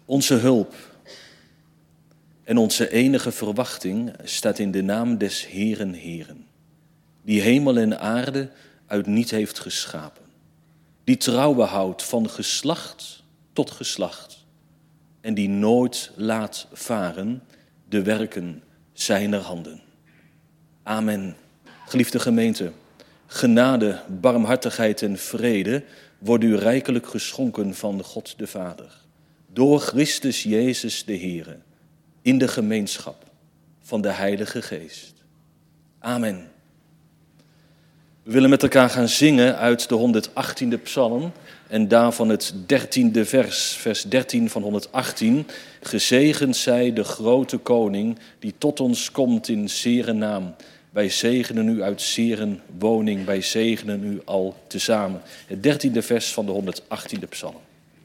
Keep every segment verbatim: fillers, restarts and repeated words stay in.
Onze hulp en onze enige verwachting staat in de naam des Heeren Heeren, die hemel en aarde uit niet heeft geschapen, die trouw behoudt van geslacht tot geslacht en die nooit laat varen de werken zijner handen. Amen. Geliefde gemeente, genade, barmhartigheid en vrede worden u rijkelijk geschonken van God de Vader, door Christus Jezus de Heere, in de gemeenschap van de Heilige Geest. Amen. We willen met elkaar gaan zingen uit de honderdachttiende psalm en daarvan het dertiende vers, vers dertien van honderdachttien. Gezegend zij de grote koning die tot ons komt in zere naam. Wij zegenen u uit zeren woning, wij zegenen u al tezamen. Het dertiende vers van de honderdachttiende psalm.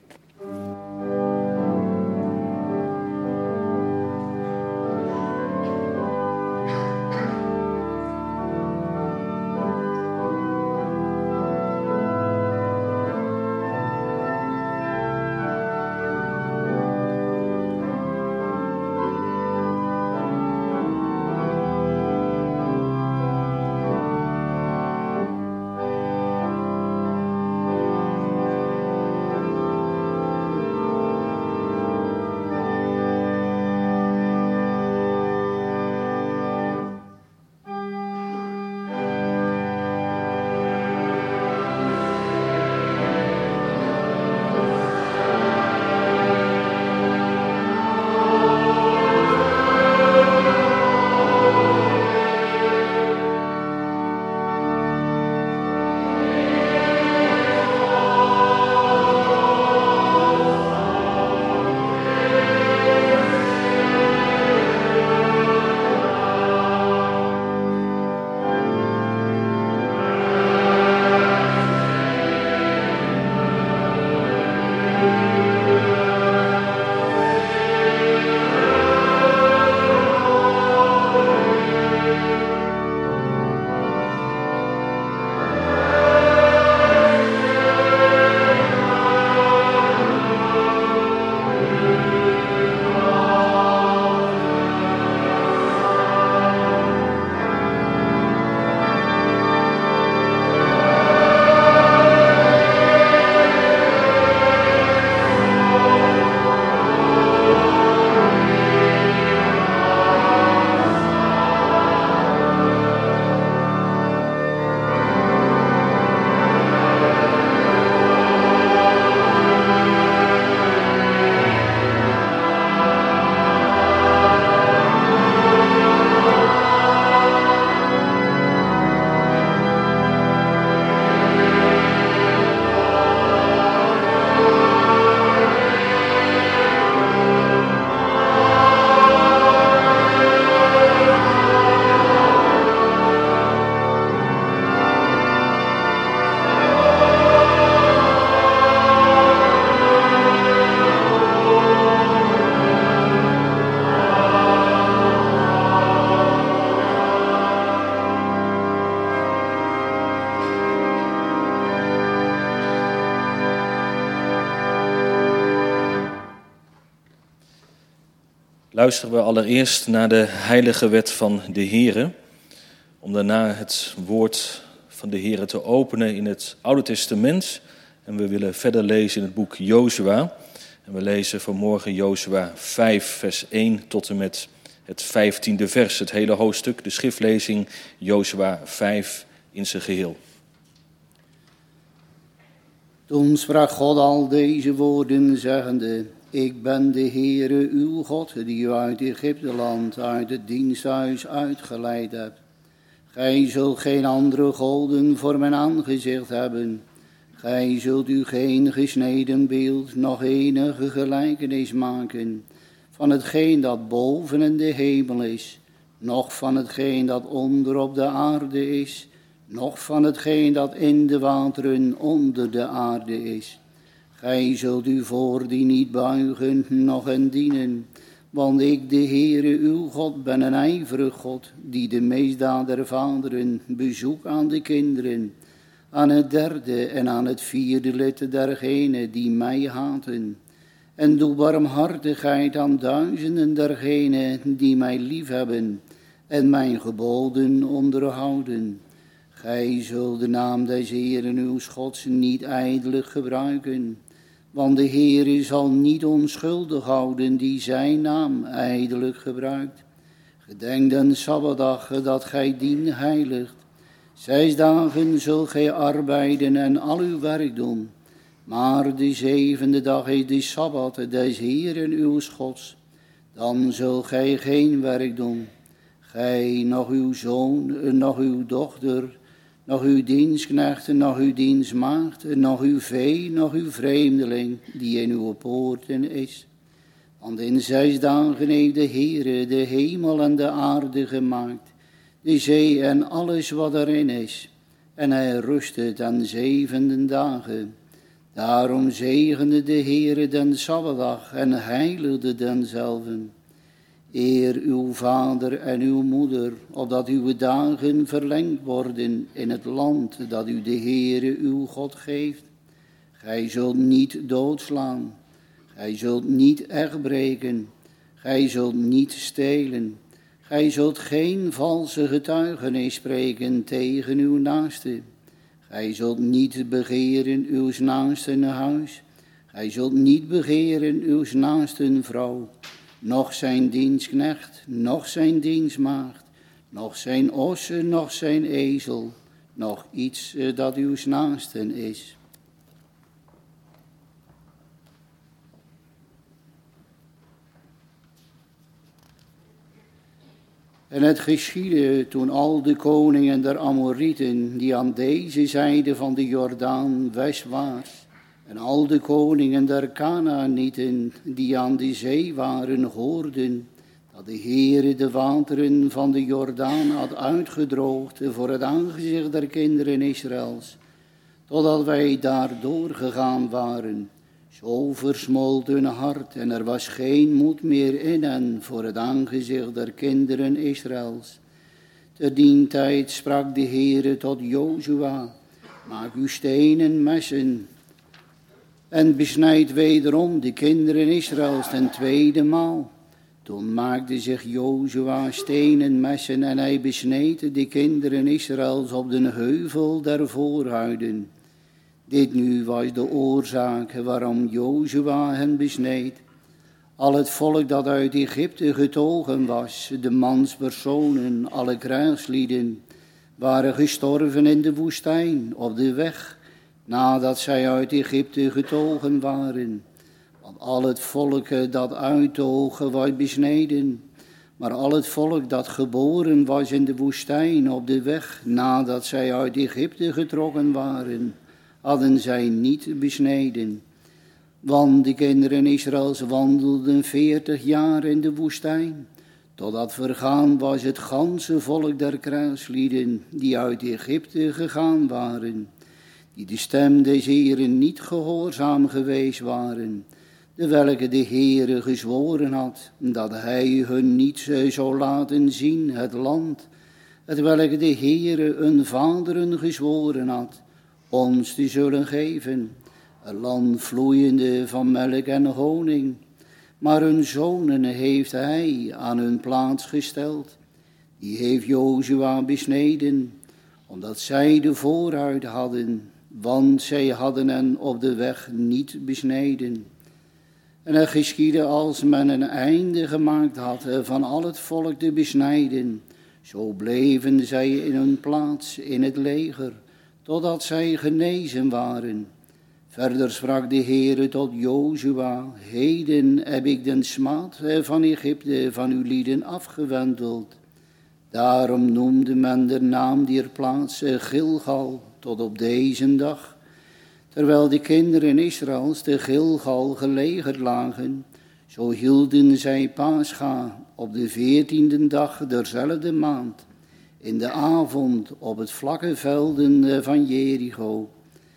Luisteren we allereerst naar de heilige wet van de Heere, om daarna het woord van de Heere te openen in het Oude Testament. En we willen verder lezen in het boek Jozua. En we lezen vanmorgen Jozua vijf, vers één tot en met het vijftiende vers. Het hele hoofdstuk, de schriftlezing Jozua vijf in zijn geheel. Toen sprak God al deze woorden, zeggende: Ik ben de Heere uw God, die u uit Egypteland, uit het diensthuis uitgeleid hebt. Gij zult geen andere goden voor mijn aangezicht hebben. Gij zult u geen gesneden beeld, nog enige gelijkenis maken van hetgeen dat boven in de hemel is, noch van hetgeen dat onder op de aarde is, noch van hetgeen dat in de wateren onder de aarde is. Gij zult u voor die niet buigen, noch hen dienen, want ik, de Heere uw God, ben een ijverig God, die de misdaad der vaderen bezoekt aan de kinderen, aan het derde en aan het vierde lid dergenen die mij haten, En doe barmhartigheid aan duizenden dergenen die mij liefhebben en mijn geboden onderhouden. Gij zult de naam des Heeren uw Gods niet ijdelijk gebruiken, want de Heere zal niet onschuldig houden die zijn naam ijdelijk gebruikt. Gedenk den Sabbatdag dat gij dien heiligt. Zes dagen zult gij arbeiden en al uw werk doen. Maar de zevende dag is de Sabbat des Heeren uw Gods. Dan zult gij geen werk doen. Gij, nog uw zoon, nog uw dochter, nog uw dienstknecht, nog uw dienstmaagd, nog uw vee, nog uw vreemdeling, die in uw poorten is. Want in zes dagen heeft de Heere de hemel en de aarde gemaakt, de zee en alles wat erin is. En hij rustte ten zevende dagen. Daarom zegende de Heere den Sabbatdag en heiligde denzelven. Eer uw vader en uw moeder, opdat uw dagen verlengd worden in het land dat u de Heere uw God geeft. Gij zult niet doodslaan, gij zult niet echtbreken, gij zult niet stelen, gij zult geen valse getuigenis spreken tegen uw naaste. Gij zult niet begeren uw naasten huis, gij zult niet begeren uw naasten vrouw, noch zijn dienstknecht, noch zijn dienstmaagd, noch zijn ossen, noch zijn ezel, noch iets dat uw naasten is. En het geschiedde toen al de koningen der Amorieten, die aan deze zijde van de Jordaan westwaarts, en al de koningen der Kanaanieten, die aan de zee waren, hoorden dat de Heere de wateren van de Jordaan had uitgedroogd voor het aangezicht der kinderen Israëls, totdat wij daar doorgegaan waren. Zo versmolt hun hart en er was geen moed meer in hen voor het aangezicht der kinderen Israëls. Te dien tijd sprak de Heere tot Jozua: maak uw stenen messen en besnijd wederom de kinderen Israëls ten tweede maal. Toen maakte zich Jozua stenen messen en hij besneed de kinderen Israëls op den heuvel der voorhuiden. Dit nu was de oorzaak waarom Jozua hen besneed. Al het volk dat uit Egypte getogen was, de manspersonen, alle krijgslieden, waren gestorven in de woestijn op de weg, nadat zij uit Egypte getogen waren. Want al het volk dat uittogen was besneden, maar al het volk dat geboren was in de woestijn op de weg, nadat zij uit Egypte getrokken waren, hadden zij niet besneden. Want de kinderen Israëls wandelden veertig jaar in de woestijn, totdat vergaan was het ganse volk der krijgslieden die uit Egypte gegaan waren, die de stem des Heeren niet gehoorzaam geweest waren, de welke de Heere gezworen had, dat hij hun niet zou laten zien het land, het welke de Heere hun vaderen gezworen had, ons te zullen geven, een land vloeiende van melk en honing. Maar hun zonen heeft hij aan hun plaats gesteld. Die heeft Jozua besneden, omdat zij de vooruit hadden, want zij hadden hen op de weg niet besneden. En het geschiedde als men een einde gemaakt had van al het volk te besnijden, zo bleven zij in hun plaats in het leger, totdat zij genezen waren. Verder sprak de Heere tot Jozua: heden heb ik den smaad van Egypte van uw lieden afgewendeld. Daarom noemde men de naam dier plaats Gilgal tot op deze dag. Terwijl de kinderen Israëls te Gilgal gelegerd lagen, zo hielden zij Pascha op de veertiende dag derzelfde maand, in de avond op het vlakke velden van Jericho.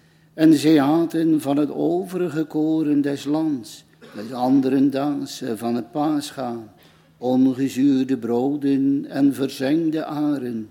En zij aten van het overige koren des lands, des anderen daags van het Pascha, ongezuurde broden en verzengde aren,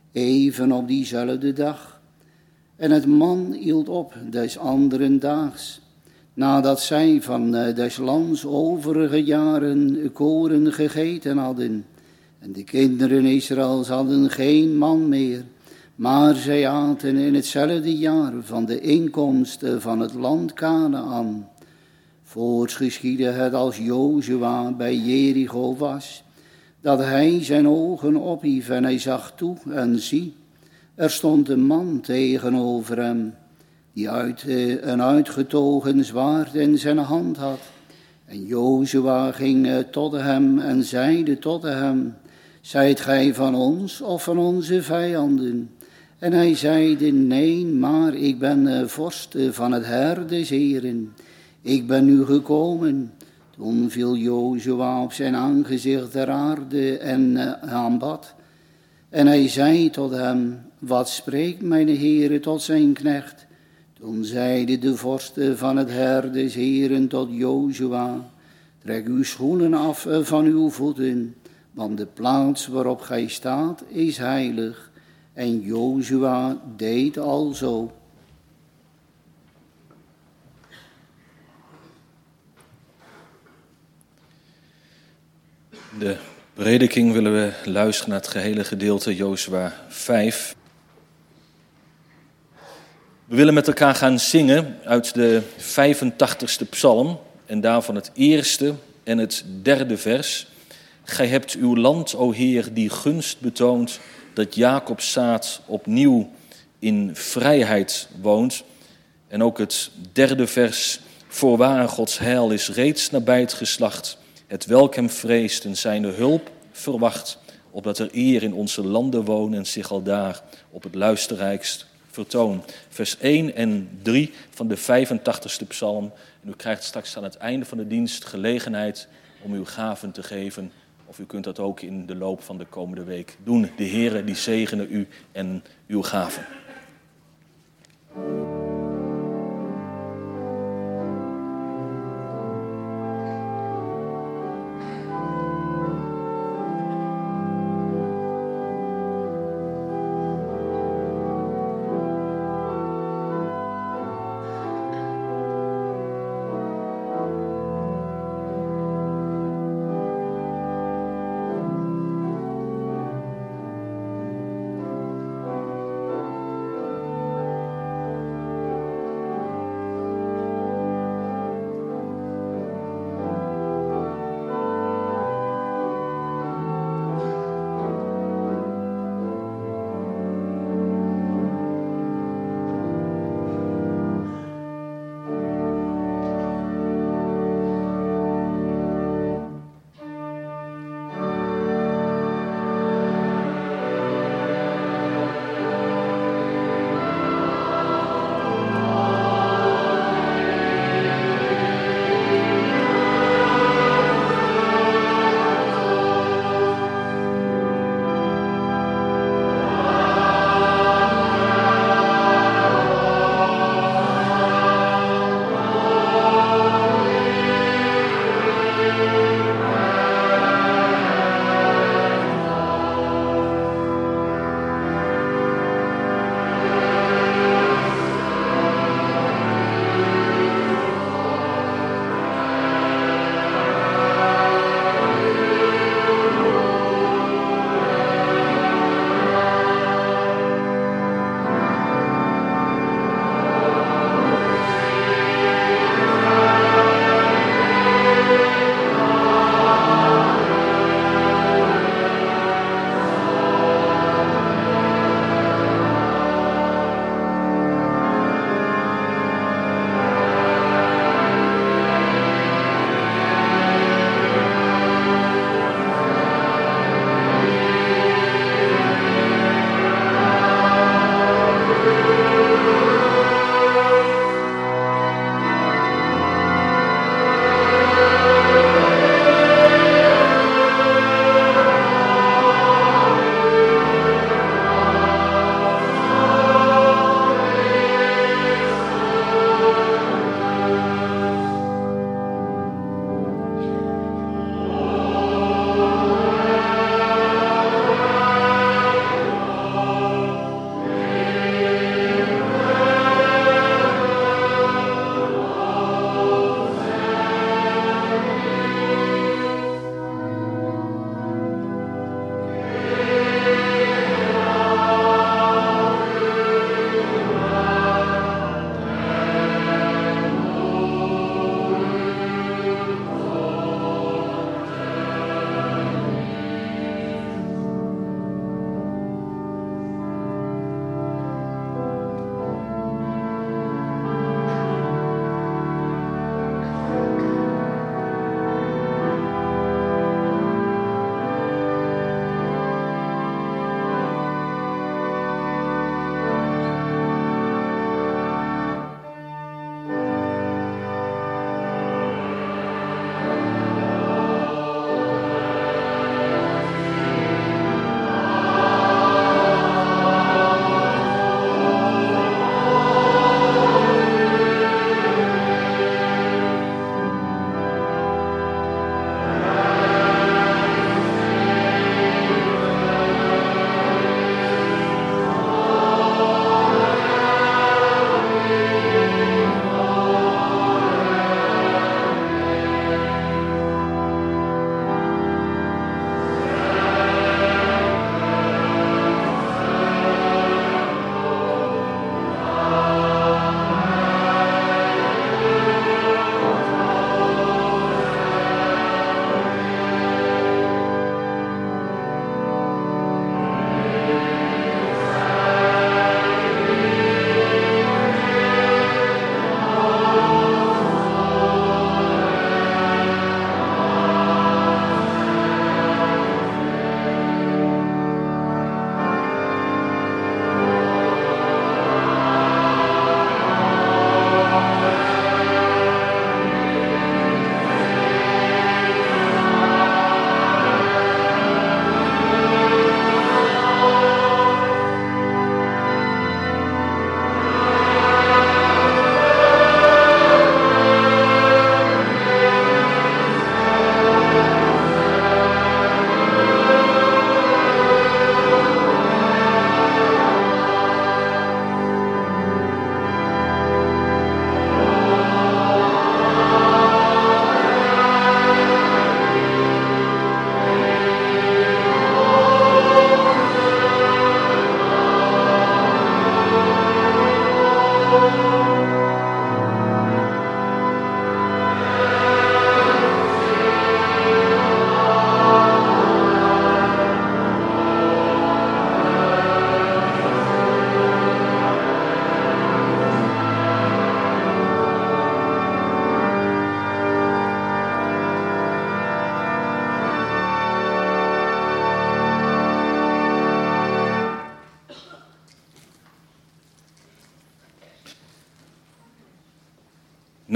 even op diezelfde dag. En het man hield op des anderen daags. nadat zij van des lands overige jaren koren gegeten hadden. En de kinderen Israëls hadden geen man meer, maar zij aten in hetzelfde jaar van de inkomsten van het land Kanaan. Voorts geschiedde het als Jozua bij Jericho was, dat hij zijn ogen ophief en hij zag toe en zie, er stond een man tegenover hem, die uit, uh, een uitgetogen zwaard in zijn hand had. En Jozua ging uh, tot hem en zeide tot hem, zijt gij van ons of van onze vijanden? En hij zeide, nee, maar ik ben uh, vorst uh, van het Heer des Heren. Ik ben nu gekomen. Toen viel Jozua op zijn aangezicht ter aarde en uh, aanbad. En hij zei tot hem, wat spreekt mijn Heere tot zijn knecht? Toen zeide de vorste van het Heer des Heren tot Jozua, trek uw schoenen af van uw voeten, want de plaats waarop gij staat is heilig. En Jozua deed alzo. De prediking willen we luisteren naar het gehele gedeelte Jozua vijf. We willen met elkaar gaan zingen uit de vijfentachtigste psalm en daarvan het eerste en het derde vers. Gij hebt uw land, o Heer, die gunst betoont, dat Jacobs zaad opnieuw in vrijheid woont. En ook het derde vers, voorwaar Gods heil is reeds nabij het geslacht, het welk hem vreest en zijn hulp verwacht, opdat er eer in onze landen wonen en zich aldaar op het luisterrijkst vertoon. Vers één en drie van de vijfentachtigste psalm. En u krijgt straks aan het einde van de dienst gelegenheid om uw gaven te geven. Of u kunt dat ook in de loop van de komende week doen. De Heere die zegene u en uw gaven.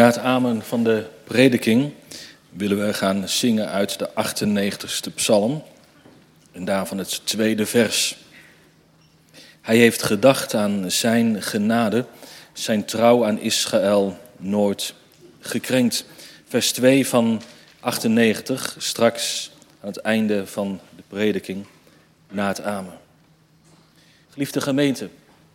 Na het amen van de prediking willen we gaan zingen uit de achtennegentigste psalm en daarvan het tweede vers. Hij heeft gedacht aan zijn genade, zijn trouw aan Israël nooit gekrenkt. Vers twee van achtennegentig, straks aan het einde van de prediking, na het amen. Geliefde gemeente,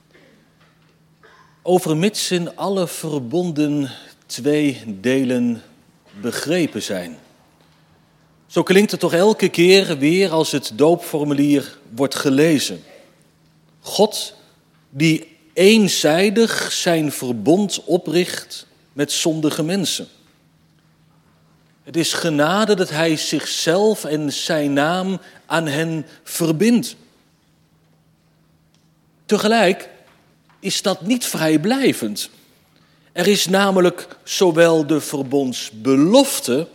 overmits in alle verbonden twee delen begrepen zijn. Zo klinkt het toch elke keer weer als het doopformulier wordt gelezen. God die eenzijdig zijn verbond opricht met zondige mensen. Het is genade dat hij zichzelf en zijn naam aan hen verbindt. Tegelijk is dat niet vrijblijvend. Er is namelijk zowel de verbondsbelofte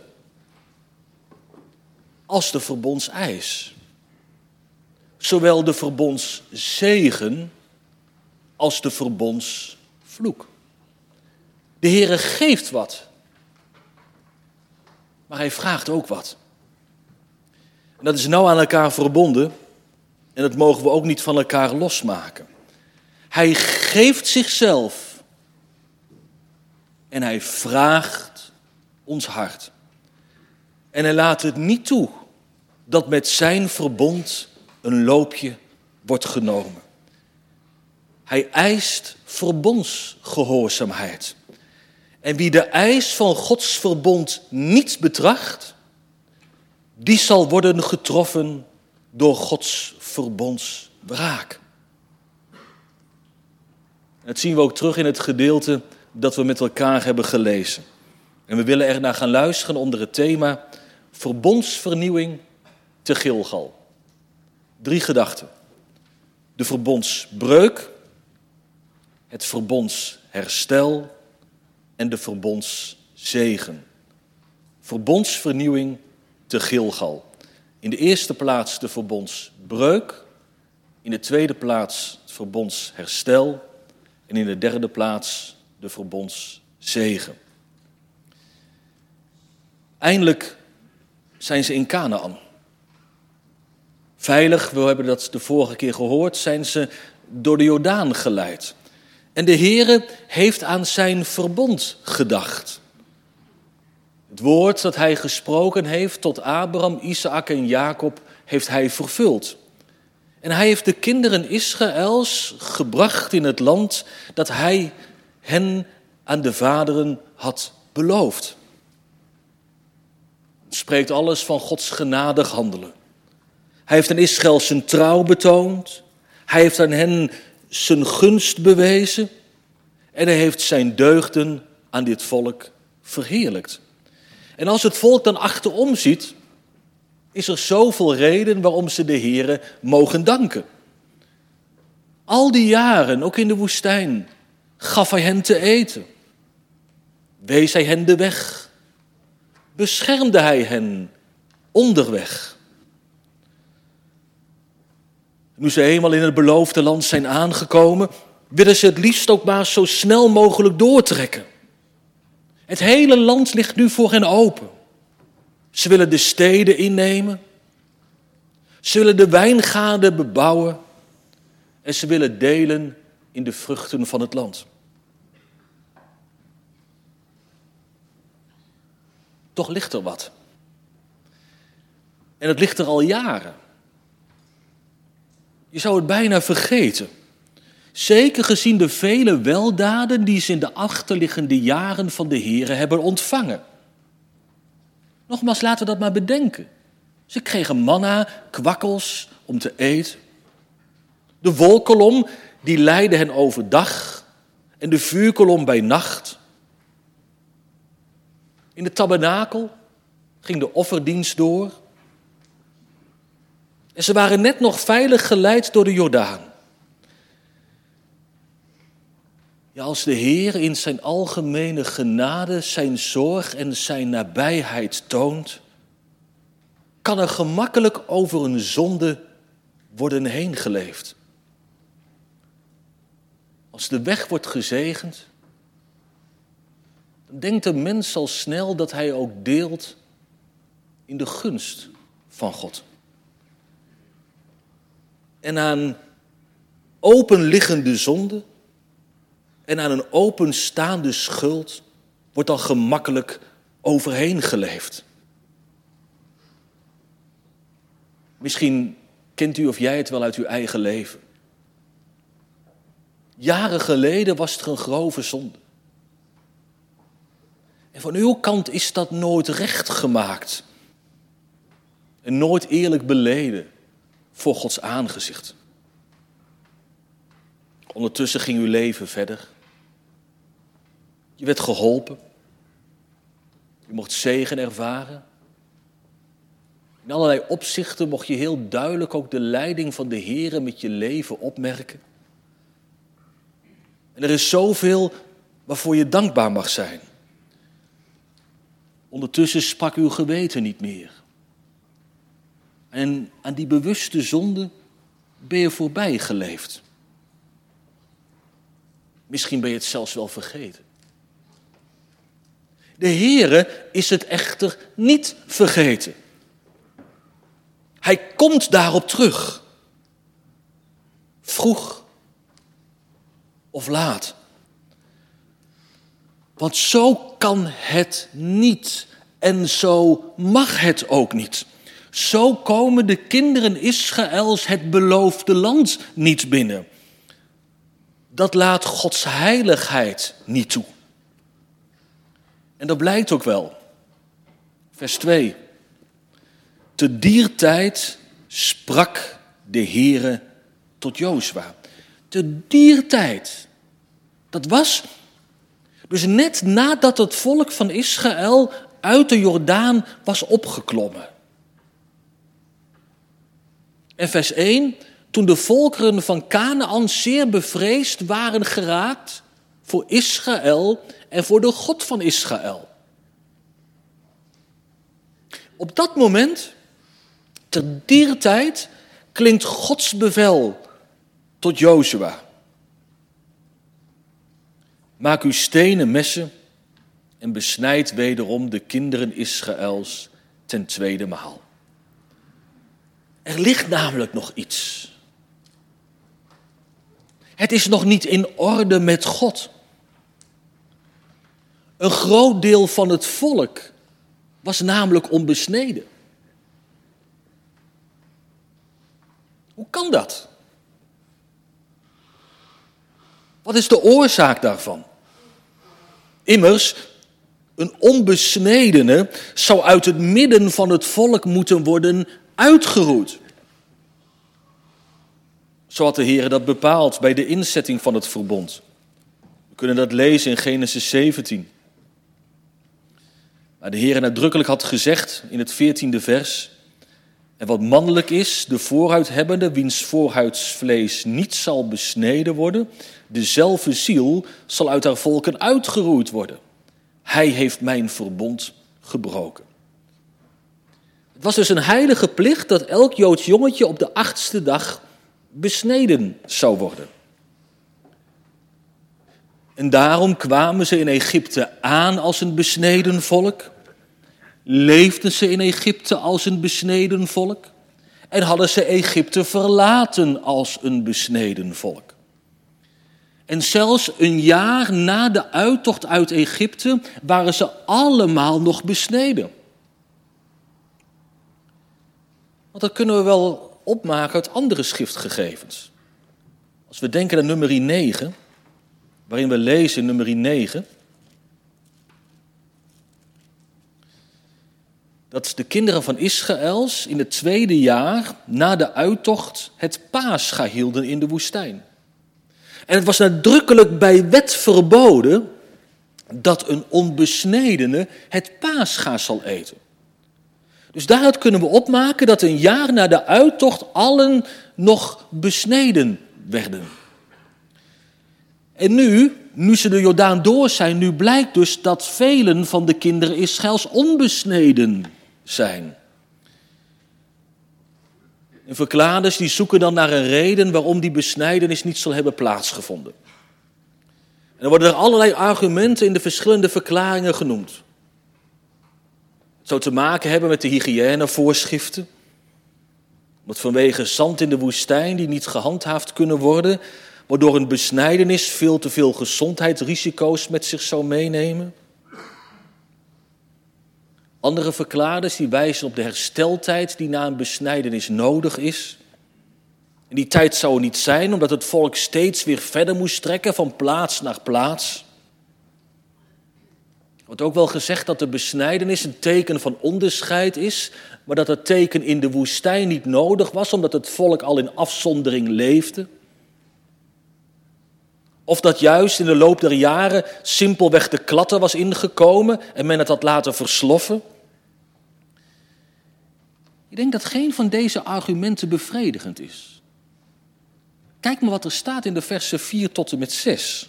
als de verbondseis. Zowel de verbondszegen als de verbondsvloek. De Heere geeft wat, maar hij vraagt ook wat. En dat is nauw aan elkaar verbonden en dat mogen we ook niet van elkaar losmaken. Hij geeft zichzelf en hij vraagt ons hart. En hij laat het niet toe dat met zijn verbond een loopje wordt genomen. Hij eist verbondsgehoorzaamheid. En wie de eis van Gods verbond niet betracht, die zal worden getroffen door Gods verbondswraak. Dat zien we ook terug in het gedeelte dat we met elkaar hebben gelezen. En we willen er naar gaan luisteren onder het thema verbondsvernieuwing te Gilgal. Drie gedachten. De verbondsbreuk, het verbondsherstel en de verbondszegen. Verbondsvernieuwing te Gilgal. In de eerste plaats de verbondsbreuk, in de tweede plaats het verbondsherstel en in de derde plaats de verbondszegen. Eindelijk zijn ze in Kanaan. Veilig, we hebben dat de vorige keer gehoord, zijn ze door de Jordaan geleid. En de Heere heeft aan zijn verbond gedacht. Het woord dat hij gesproken heeft tot Abraham, Isaac en Jacob heeft hij vervuld. En hij heeft de kinderen Israëls gebracht in het land dat hij hen aan de vaderen had beloofd. Het spreekt alles van Gods genadig handelen. Hij heeft aan Israël zijn trouw betoond. Hij heeft aan hen zijn gunst bewezen. En hij heeft zijn deugden aan dit volk verheerlijkt. En als het volk dan achterom ziet, is er zoveel reden waarom ze de Heere mogen danken. Al die jaren, ook in de woestijn, gaf hij hen te eten. Wees hij hen de weg. Beschermde hij hen onderweg. Nu ze eenmaal in het beloofde land zijn aangekomen, willen ze het liefst ook maar zo snel mogelijk doortrekken. Het hele land ligt nu voor hen open. Ze willen de steden innemen. Ze willen de wijngaarden bebouwen. En ze willen delen in de vruchten van het land. Toch ligt er wat. En het ligt er al jaren. Je zou het bijna vergeten. Zeker gezien de vele weldaden die ze in de achterliggende jaren van de Heere hebben ontvangen. Nogmaals, laten we dat maar bedenken. Ze kregen manna, kwakkels om te eten. De wolkolom, die leidde hen overdag. En de vuurkolom bij nacht. In de tabernakel ging de offerdienst door. En ze waren net nog veilig geleid door de Jordaan. Ja, als de Heer in zijn algemene genade zijn zorg en zijn nabijheid toont, kan er gemakkelijk over een zonde worden heen geleefd. Als de weg wordt gezegend, denkt de mens al snel dat hij ook deelt in de gunst van God. En aan openliggende zonde en aan een openstaande schuld wordt dan gemakkelijk overheen geleefd. Misschien kent u of jij het wel uit uw eigen leven. Jaren geleden was het een grove zonde. En van uw kant is dat nooit recht gemaakt. En nooit eerlijk beleden voor Gods aangezicht. Ondertussen ging uw leven verder. Je werd geholpen. Je mocht zegen ervaren. In allerlei opzichten mocht je heel duidelijk ook de leiding van de Heere met je leven opmerken. En er is zoveel waarvoor je dankbaar mag zijn. Ondertussen sprak uw geweten niet meer. En aan die bewuste zonde ben je voorbij geleefd. Misschien ben je het zelfs wel vergeten. De Heere is het echter niet vergeten. Hij komt daarop terug. Vroeg of laat. Want zo kan het niet en zo mag het ook niet. Zo komen de kinderen Israëls het beloofde land niet binnen. Dat laat Gods heiligheid niet toe. En dat blijkt ook wel. Vers twee. Te dier tijd sprak de Heere tot Jozua. Te dier tijd. Dat was dus net nadat het volk van Israël uit de Jordaan was opgeklommen. En vers één. Toen de volkeren van Kanaän zeer bevreesd waren geraakt voor Israël en voor de God van Israël. Op dat moment, ter dier tijd, klinkt Gods bevel tot Jozua. Maak uw stenen messen en besnijd wederom de kinderen Israëls ten tweede maal. Er ligt namelijk nog iets. Het is nog niet in orde met God. Een groot deel van het volk was namelijk onbesneden. Hoe kan dat? Wat is de oorzaak daarvan? Immers, een onbesnedene zou uit het midden van het volk moeten worden uitgeroeid. Zo had de Heer dat bepaald bij de inzetting van het verbond. We kunnen dat lezen in Genesis zeventien. Maar de Heer nadrukkelijk had gezegd in het veertiende vers. En wat mannelijk is, de voorhuidhebbende, wiens voorhuidsvlees niet zal besneden worden, dezelfde ziel zal uit haar volken uitgeroeid worden. Hij heeft mijn verbond gebroken. Het was dus een heilige plicht dat elk Joods jongetje op de achtste dag besneden zou worden. En daarom kwamen ze in Egypte aan als een besneden volk, leefden ze in Egypte als een besneden volk en hadden ze Egypte verlaten als een besneden volk. En zelfs een jaar na de uittocht uit Egypte waren ze allemaal nog besneden. Want dat kunnen we wel opmaken uit andere schriftgegevens. Als we denken aan nummer negen, waarin we lezen in nummer negen, dat de kinderen van Israëls in het tweede jaar na de uittocht het Pascha hielden in de woestijn. En het was nadrukkelijk bij wet verboden dat een onbesnedene het Pascha zal eten. Dus daaruit kunnen we opmaken dat een jaar na de uittocht allen nog besneden werden. En nu, nu ze de Jordaan door zijn, nu blijkt dus dat velen van de kinderen Israëls onbesneden zijn. En verklaarders die zoeken dan naar een reden waarom die besnijdenis niet zal hebben plaatsgevonden. En er worden er allerlei argumenten in de verschillende verklaringen genoemd. Het zou te maken hebben met de hygiënevoorschriften. Want vanwege zand in de woestijn die niet gehandhaafd kunnen worden, waardoor een besnijdenis veel te veel gezondheidsrisico's met zich zou meenemen. Andere verklaarders die wijzen op de hersteltijd die na een besnijdenis nodig is. En die tijd zou er niet zijn, omdat het volk steeds weer verder moest trekken van plaats naar plaats. Er wordt ook wel gezegd dat de besnijdenis een teken van onderscheid is, maar dat het teken in de woestijn niet nodig was, omdat het volk al in afzondering leefde. Of dat juist in de loop der jaren simpelweg de klatter was ingekomen en men het had laten versloffen. Ik denk dat geen van deze argumenten bevredigend is. Kijk maar wat er staat in de versen vier tot en met zes.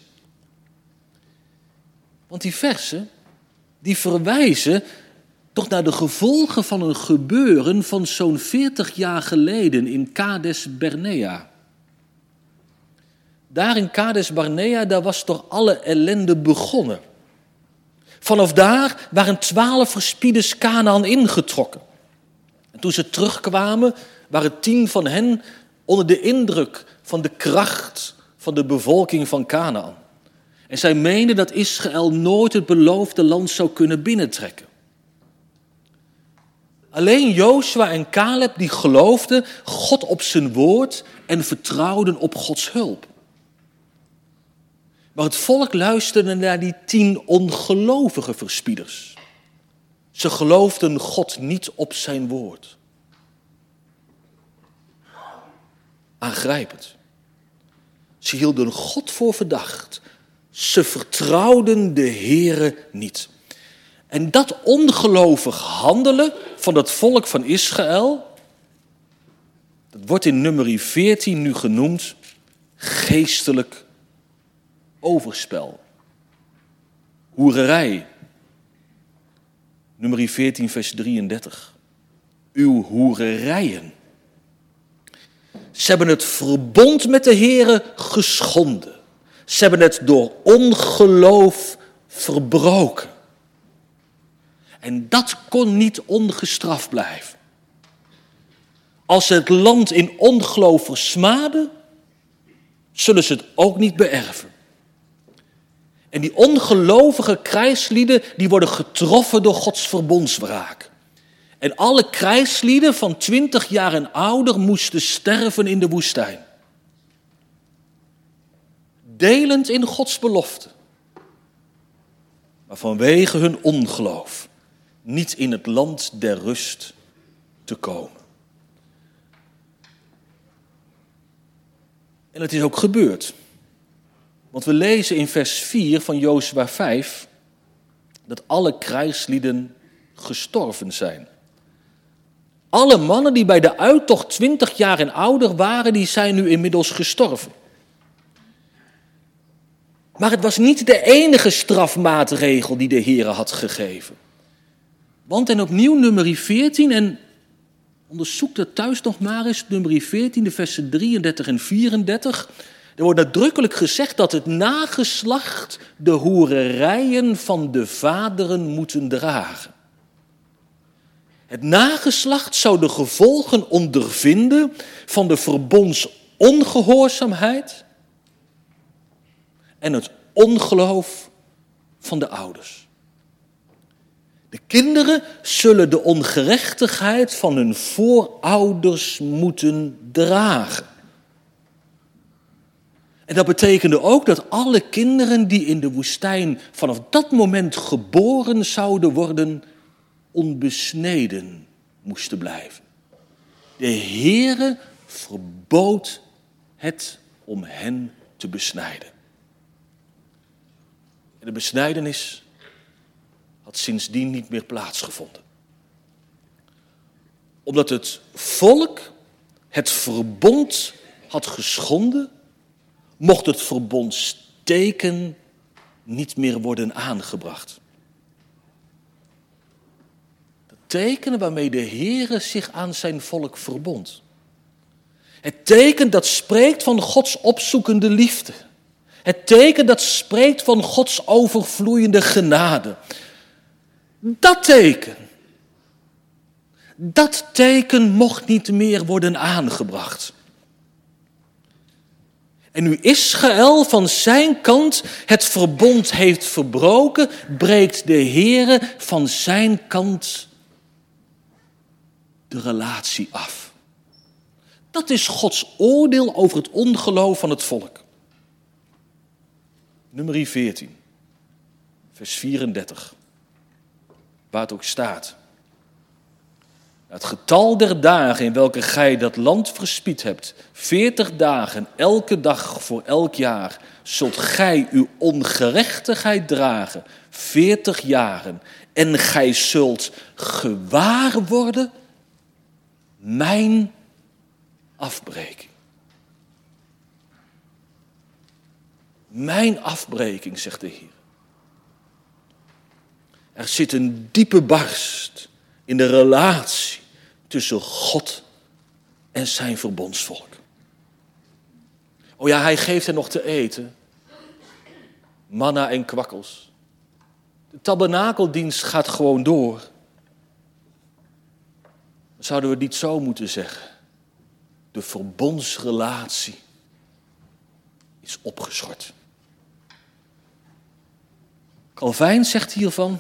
Want die versen, die verwijzen toch naar de gevolgen van een gebeuren van zo'n veertig jaar geleden in Kades Barnea. Daar in Kades Barnea, daar was toch alle ellende begonnen. Vanaf daar waren twaalf verspieders Kanaan ingetrokken. En toen ze terugkwamen, waren tien van hen onder de indruk van de kracht van de bevolking van Kanaan. En zij meenden dat Israël nooit het beloofde land zou kunnen binnentrekken. Alleen Jozua en Caleb die geloofden God op zijn woord en vertrouwden op Gods hulp. Maar het volk luisterde naar die tien ongelovige verspieders. Ze geloofden God niet op zijn woord. Aangrijpend. Ze hielden God voor verdacht. Ze vertrouwden de Heere niet. En dat ongelovig handelen van het volk van Israël, dat wordt in nummer veertien nu genoemd geestelijk overspel. Hoererij. Nummer veertien vers drieëndertig. Uw hoererijen. Ze hebben het verbond met de Heere geschonden. Ze hebben het door ongeloof verbroken. En dat kon niet ongestraft blijven. Als ze het land in ongeloof versmaden, zullen ze het ook niet beërven. En die ongelovige krijgslieden, die worden getroffen door Gods verbondswraak. En alle krijgslieden van twintig jaar en ouder moesten sterven in de woestijn. Delend in Gods belofte. Maar vanwege hun ongeloof niet in het land der rust te komen. En het is ook gebeurd. Want we lezen in vers vier van Jozua vijf dat alle krijgslieden gestorven zijn. Alle mannen die bij de uittocht twintig jaar en ouder waren, die zijn nu inmiddels gestorven. Maar het was niet de enige strafmaatregel die de Heere had gegeven. Want en opnieuw nummer veertien, en onderzoek dat thuis nog maar eens, nummer veertien, de versen drieëndertig en vierendertig. Er wordt nadrukkelijk gezegd dat het nageslacht de hoererijen van de vaderen moeten dragen. Het nageslacht zou de gevolgen ondervinden van de verbondsongehoorzaamheid en het ongeloof van de ouders. De kinderen zullen de ongerechtigheid van hun voorouders moeten dragen. En dat betekende ook dat alle kinderen die in de woestijn vanaf dat moment geboren zouden worden, onbesneden moesten blijven. De Heere verbood het om hen te besnijden. En de besnijdenis had sindsdien niet meer plaatsgevonden. Omdat het volk het verbond had geschonden, mocht het verbondsteken niet meer worden aangebracht. Het teken waarmee de Heere zich aan zijn volk verbond. Het teken dat spreekt van Gods opzoekende liefde. Het teken dat spreekt van Gods overvloeiende genade. Dat teken, dat teken mocht niet meer worden aangebracht. En nu Israël van zijn kant het verbond heeft verbroken, breekt de Heere van zijn kant de relatie af. Dat is Gods oordeel over het ongeloof van het volk. Nummer veertien, vers vierendertig, waar het ook staat. Het getal der dagen in welke gij dat land verspied hebt, veertig dagen, elke dag voor elk jaar, zult gij uw ongerechtigheid dragen, veertig jaren, en gij zult gewaar worden mijn afbreking. Mijn afbreking, zegt de Heer. Er zit een diepe barst in de relatie tussen God en zijn verbondsvolk. Oh ja, hij geeft hen nog te eten. Manna en kwakkels. De tabernakeldienst gaat gewoon door. Zouden we niet zo moeten zeggen? De verbondsrelatie is opgeschort. Calvijn zegt hiervan: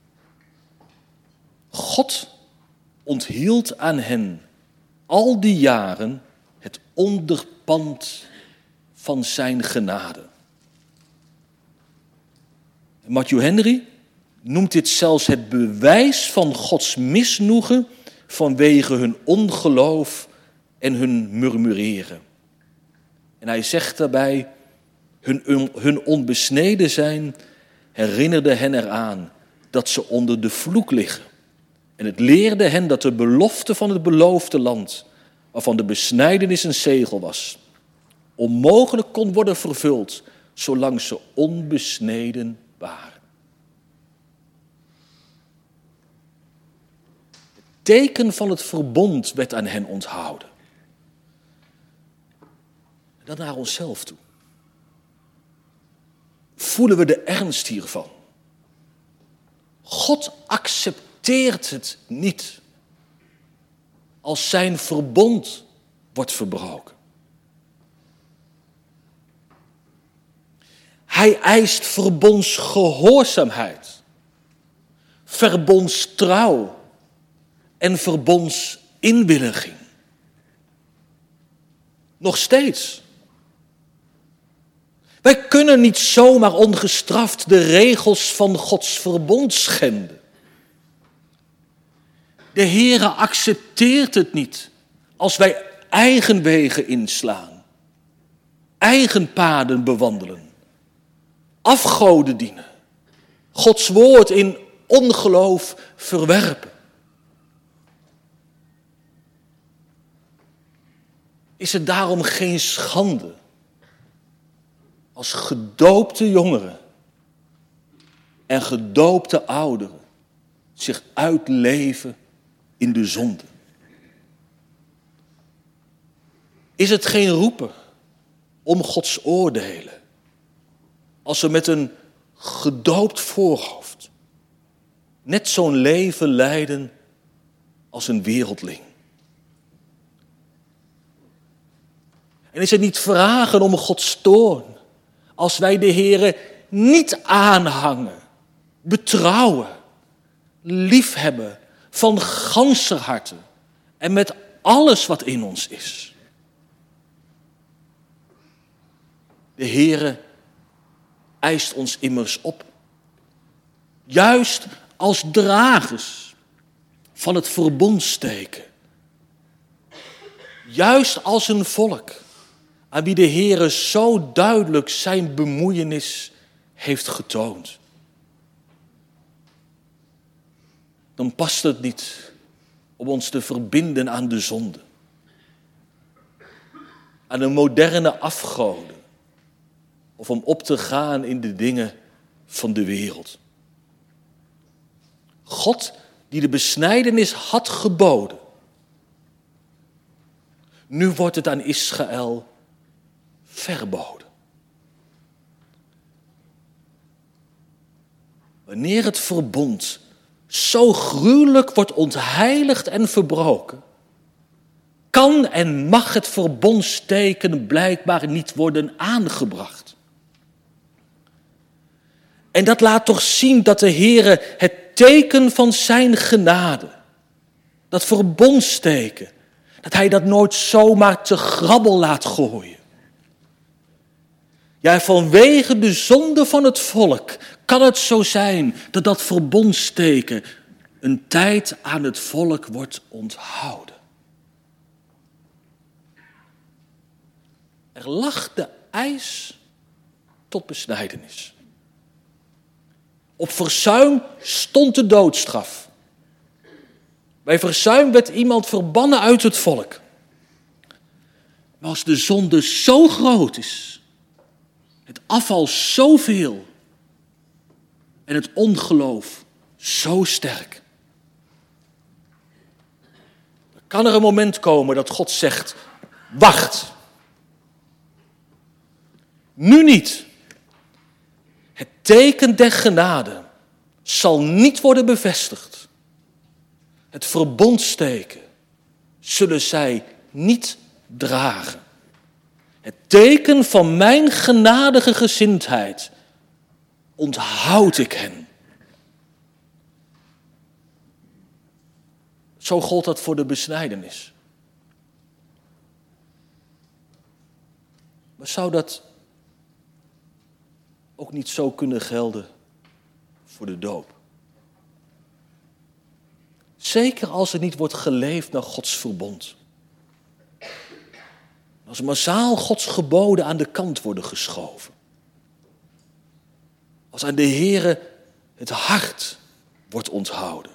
God onthield aan hen al die jaren het onderpand van zijn genade. Matthew Henry noemt dit zelfs het bewijs van Gods misnoegen vanwege hun ongeloof en hun murmureren. En hij zegt daarbij, hun, hun onbesneden zijn herinnerde hen eraan dat ze onder de vloek liggen. En het leerde hen dat de belofte van het beloofde land, waarvan de besnijdenis een zegel was, onmogelijk kon worden vervuld, zolang ze onbesneden waren. Het teken van het verbond werd aan hen onthouden. En dan naar onszelf toe. Voelen we de ernst hiervan? God accepteert het niet als zijn verbond wordt verbroken. Hij eist verbondsgehoorzaamheid, verbondstrouw en verbondsinwilliging. Nog steeds. Wij kunnen niet zomaar ongestraft de regels van Gods verbond schenden. De Heere accepteert het niet als wij eigen wegen inslaan, eigen paden bewandelen, afgoden dienen, Gods woord in ongeloof verwerpen. Is het daarom geen schande als gedoopte jongeren en gedoopte ouderen zich uitleven in de zonde? Is het geen roepen om Gods oordelen als we met een gedoopt voorhoofd net zo'n leven leiden als een wereldling? En is het niet vragen om Gods toorn als wij de Heere niet aanhangen, betrouwen, liefhebben van ganser harte en met alles wat in ons is? De Heere eist ons immers op, juist als dragers van het verbondsteken, juist als een volk aan wie de Heere zo duidelijk zijn bemoeienis heeft getoond. Dan past het niet om ons te verbinden aan de zonde, aan de moderne afgoden, of om op te gaan in de dingen van de wereld. God die de besnijdenis had geboden, nu wordt het aan Israël verboden. Wanneer het verbond zo gruwelijk wordt ontheiligd en verbroken, kan en mag het verbondsteken blijkbaar niet worden aangebracht. En dat laat toch zien dat de Heere het teken van zijn genade, dat verbondsteken, dat hij dat nooit zomaar te grabbel laat gooien. Ja, vanwege de zonde van het volk kan het zo zijn dat dat verbondsteken een tijd aan het volk wordt onthouden. Er lag de eis tot besnijdenis. Op verzuim stond de doodstraf. Bij verzuim werd iemand verbannen uit het volk. Maar als de zonde zo groot is, het afval zoveel en het ongeloof zo sterk, dan kan er een moment komen dat God zegt, wacht. Nu niet. Het teken der genade zal niet worden bevestigd. Het verbondsteken zullen zij niet dragen. Het teken van mijn genadige gezindheid onthoud ik hen. Zo gold dat voor de besnijdenis. Maar zou dat ook niet zo kunnen gelden voor de doop? Zeker als er niet wordt geleefd naar Gods verbond. Als massaal Gods geboden aan de kant worden geschoven. Als aan de Heere het hart wordt onthouden.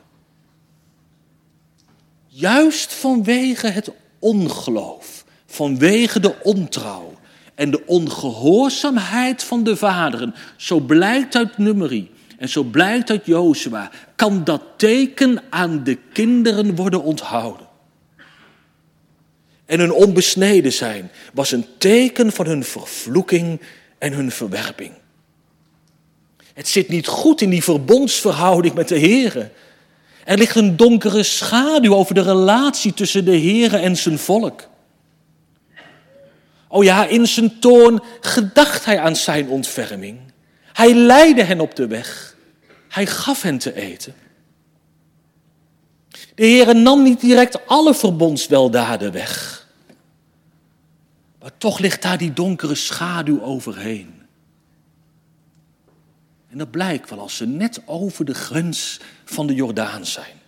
Juist vanwege het ongeloof, vanwege de ontrouw en de ongehoorzaamheid van de vaderen, zo blijkt uit Numeri en zo blijkt uit Jozua, kan dat teken aan de kinderen worden onthouden. En hun onbesneden zijn was een teken van hun vervloeking en hun verwerping. Het zit niet goed in die verbondsverhouding met de Heere. Er ligt een donkere schaduw over de relatie tussen de Heere en zijn volk. O ja, in zijn toorn gedacht hij aan zijn ontferming. Hij leidde hen op de weg. Hij gaf hen te eten. De Heere nam niet direct alle verbondsweldaden weg. Maar toch ligt daar die donkere schaduw overheen. En dat blijkt wel als ze net over de grens van de Jordaan zijn.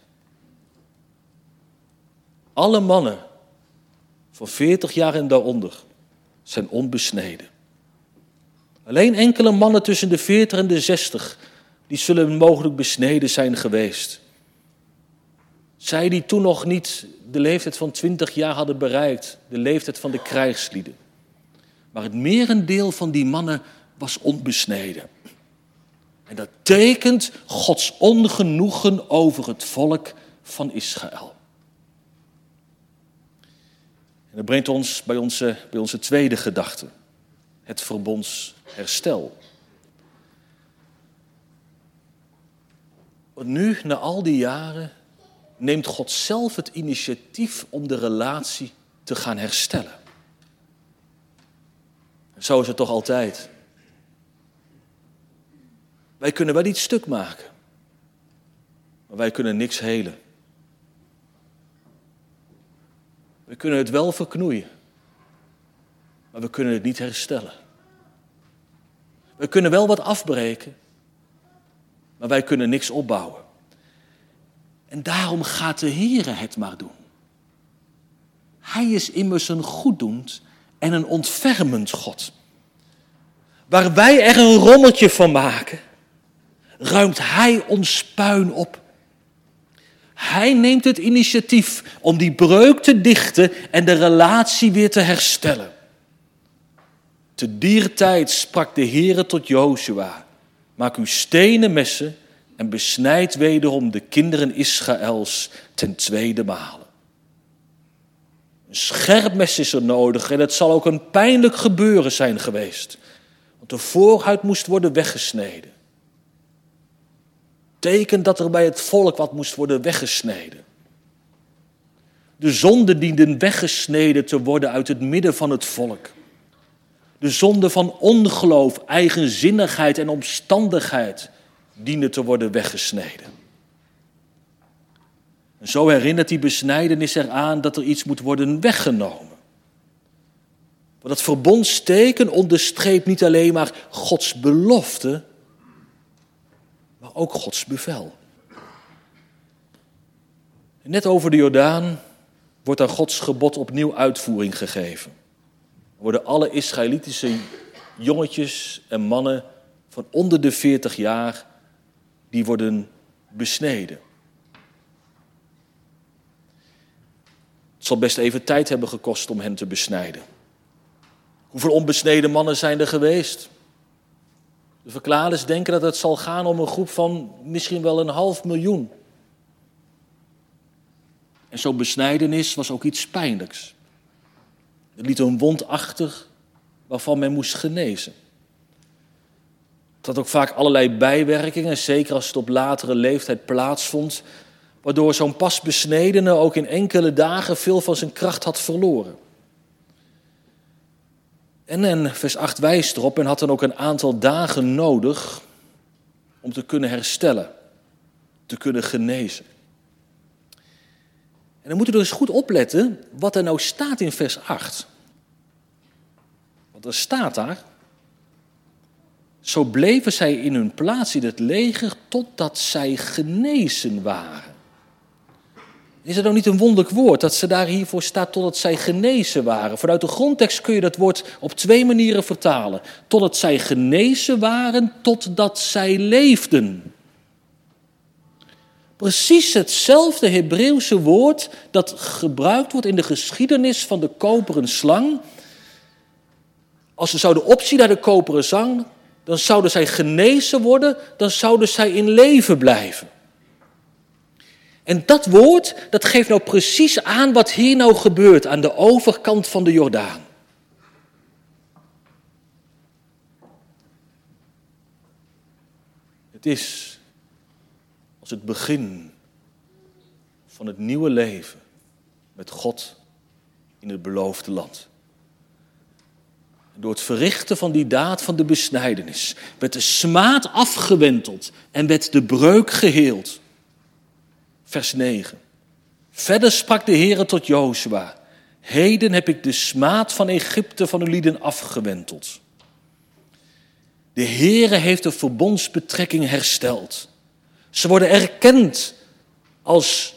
Alle mannen van veertig jaar en daaronder zijn onbesneden. Alleen enkele mannen tussen de veertig en de zestig, die zullen mogelijk besneden zijn geweest. Zij die toen nog niet de leeftijd van twintig jaar hadden bereikt, de leeftijd van de krijgslieden. Maar het merendeel van die mannen was onbesneden. En dat tekent Gods ongenoegen over het volk van Israël. En dat brengt ons bij onze, bij onze tweede gedachte. Het verbondsherstel. Want nu, na al die jaren, neemt God zelf het initiatief om de relatie te gaan herstellen. En zo is het toch altijd. Wij kunnen wel iets stuk maken, maar wij kunnen niks helen. We kunnen het wel verknoeien, maar we kunnen het niet herstellen. We kunnen wel wat afbreken, maar wij kunnen niks opbouwen. En daarom gaat de Heere het maar doen. Hij is immers een goeddoend en een ontfermend God. Waar wij er een rommeltje van maken, ruimt Hij ons puin op. Hij neemt het initiatief om die breuk te dichten en de relatie weer te herstellen. Te dier tijd sprak de Heere tot Jozua: maak uw stenen messen en besnijd wederom de kinderen Israëls ten tweede male. Een scherp mes is er nodig en het zal ook een pijnlijk gebeuren zijn geweest. Want de voorhuid moest worden weggesneden. Teken dat er bij het volk wat moest worden weggesneden. De zonden dienden weggesneden te worden uit het midden van het volk. De zonde van ongeloof, eigenzinnigheid en omstandigheid diende te worden weggesneden. En zo herinnert die besnijdenis eraan dat er iets moet worden weggenomen. Want dat verbondsteken onderstreept niet alleen maar Gods belofte, maar ook Gods bevel. En net over de Jordaan wordt aan Gods gebod opnieuw uitvoering gegeven. Er worden alle Israëlitische jongetjes en mannen van onder de veertig jaar, die worden besneden. Het zal best even tijd hebben gekost om hen te besnijden. Hoeveel onbesneden mannen zijn er geweest? De verklaarders denken dat het zal gaan om een groep van misschien wel een half miljoen. En zo'n besnijdenis was ook iets pijnlijks. Het liet een wond achter waarvan men moest genezen. Het had ook vaak allerlei bijwerkingen, zeker als het op latere leeftijd plaatsvond, waardoor zo'n pas besnedene ook in enkele dagen veel van zijn kracht had verloren. En, en vers acht wijst erop, en had dan ook een aantal dagen nodig om te kunnen herstellen, te kunnen genezen. En dan moeten we dus goed opletten wat er nou staat in vers acht. Want er staat daar: zo bleven zij in hun plaats in het leger totdat zij genezen waren. Is het nou niet een wonderlijk woord dat ze daar hiervoor staat totdat zij genezen waren? Vanuit de grondtekst kun je dat woord op twee manieren vertalen. Totdat zij genezen waren, totdat zij leefden. Precies hetzelfde Hebreeuwse woord dat gebruikt wordt in de geschiedenis van de koperen slang. Als ze zouden opzien naar de koperen slang, dan zouden zij genezen worden, dan zouden zij in leven blijven. En dat woord, dat geeft nou precies aan wat hier nou gebeurt aan de overkant van de Jordaan. Het is als het begin van het nieuwe leven met God in het beloofde land. Door het verrichten van die daad van de besnijdenis werd de smaad afgewenteld en werd de breuk geheeld. Vers negen. Verder sprak de Heere tot Jozua: heden heb ik de smaad van Egypte van uw lieden afgewenteld. De Heere heeft de verbondsbetrekking hersteld. Ze worden erkend als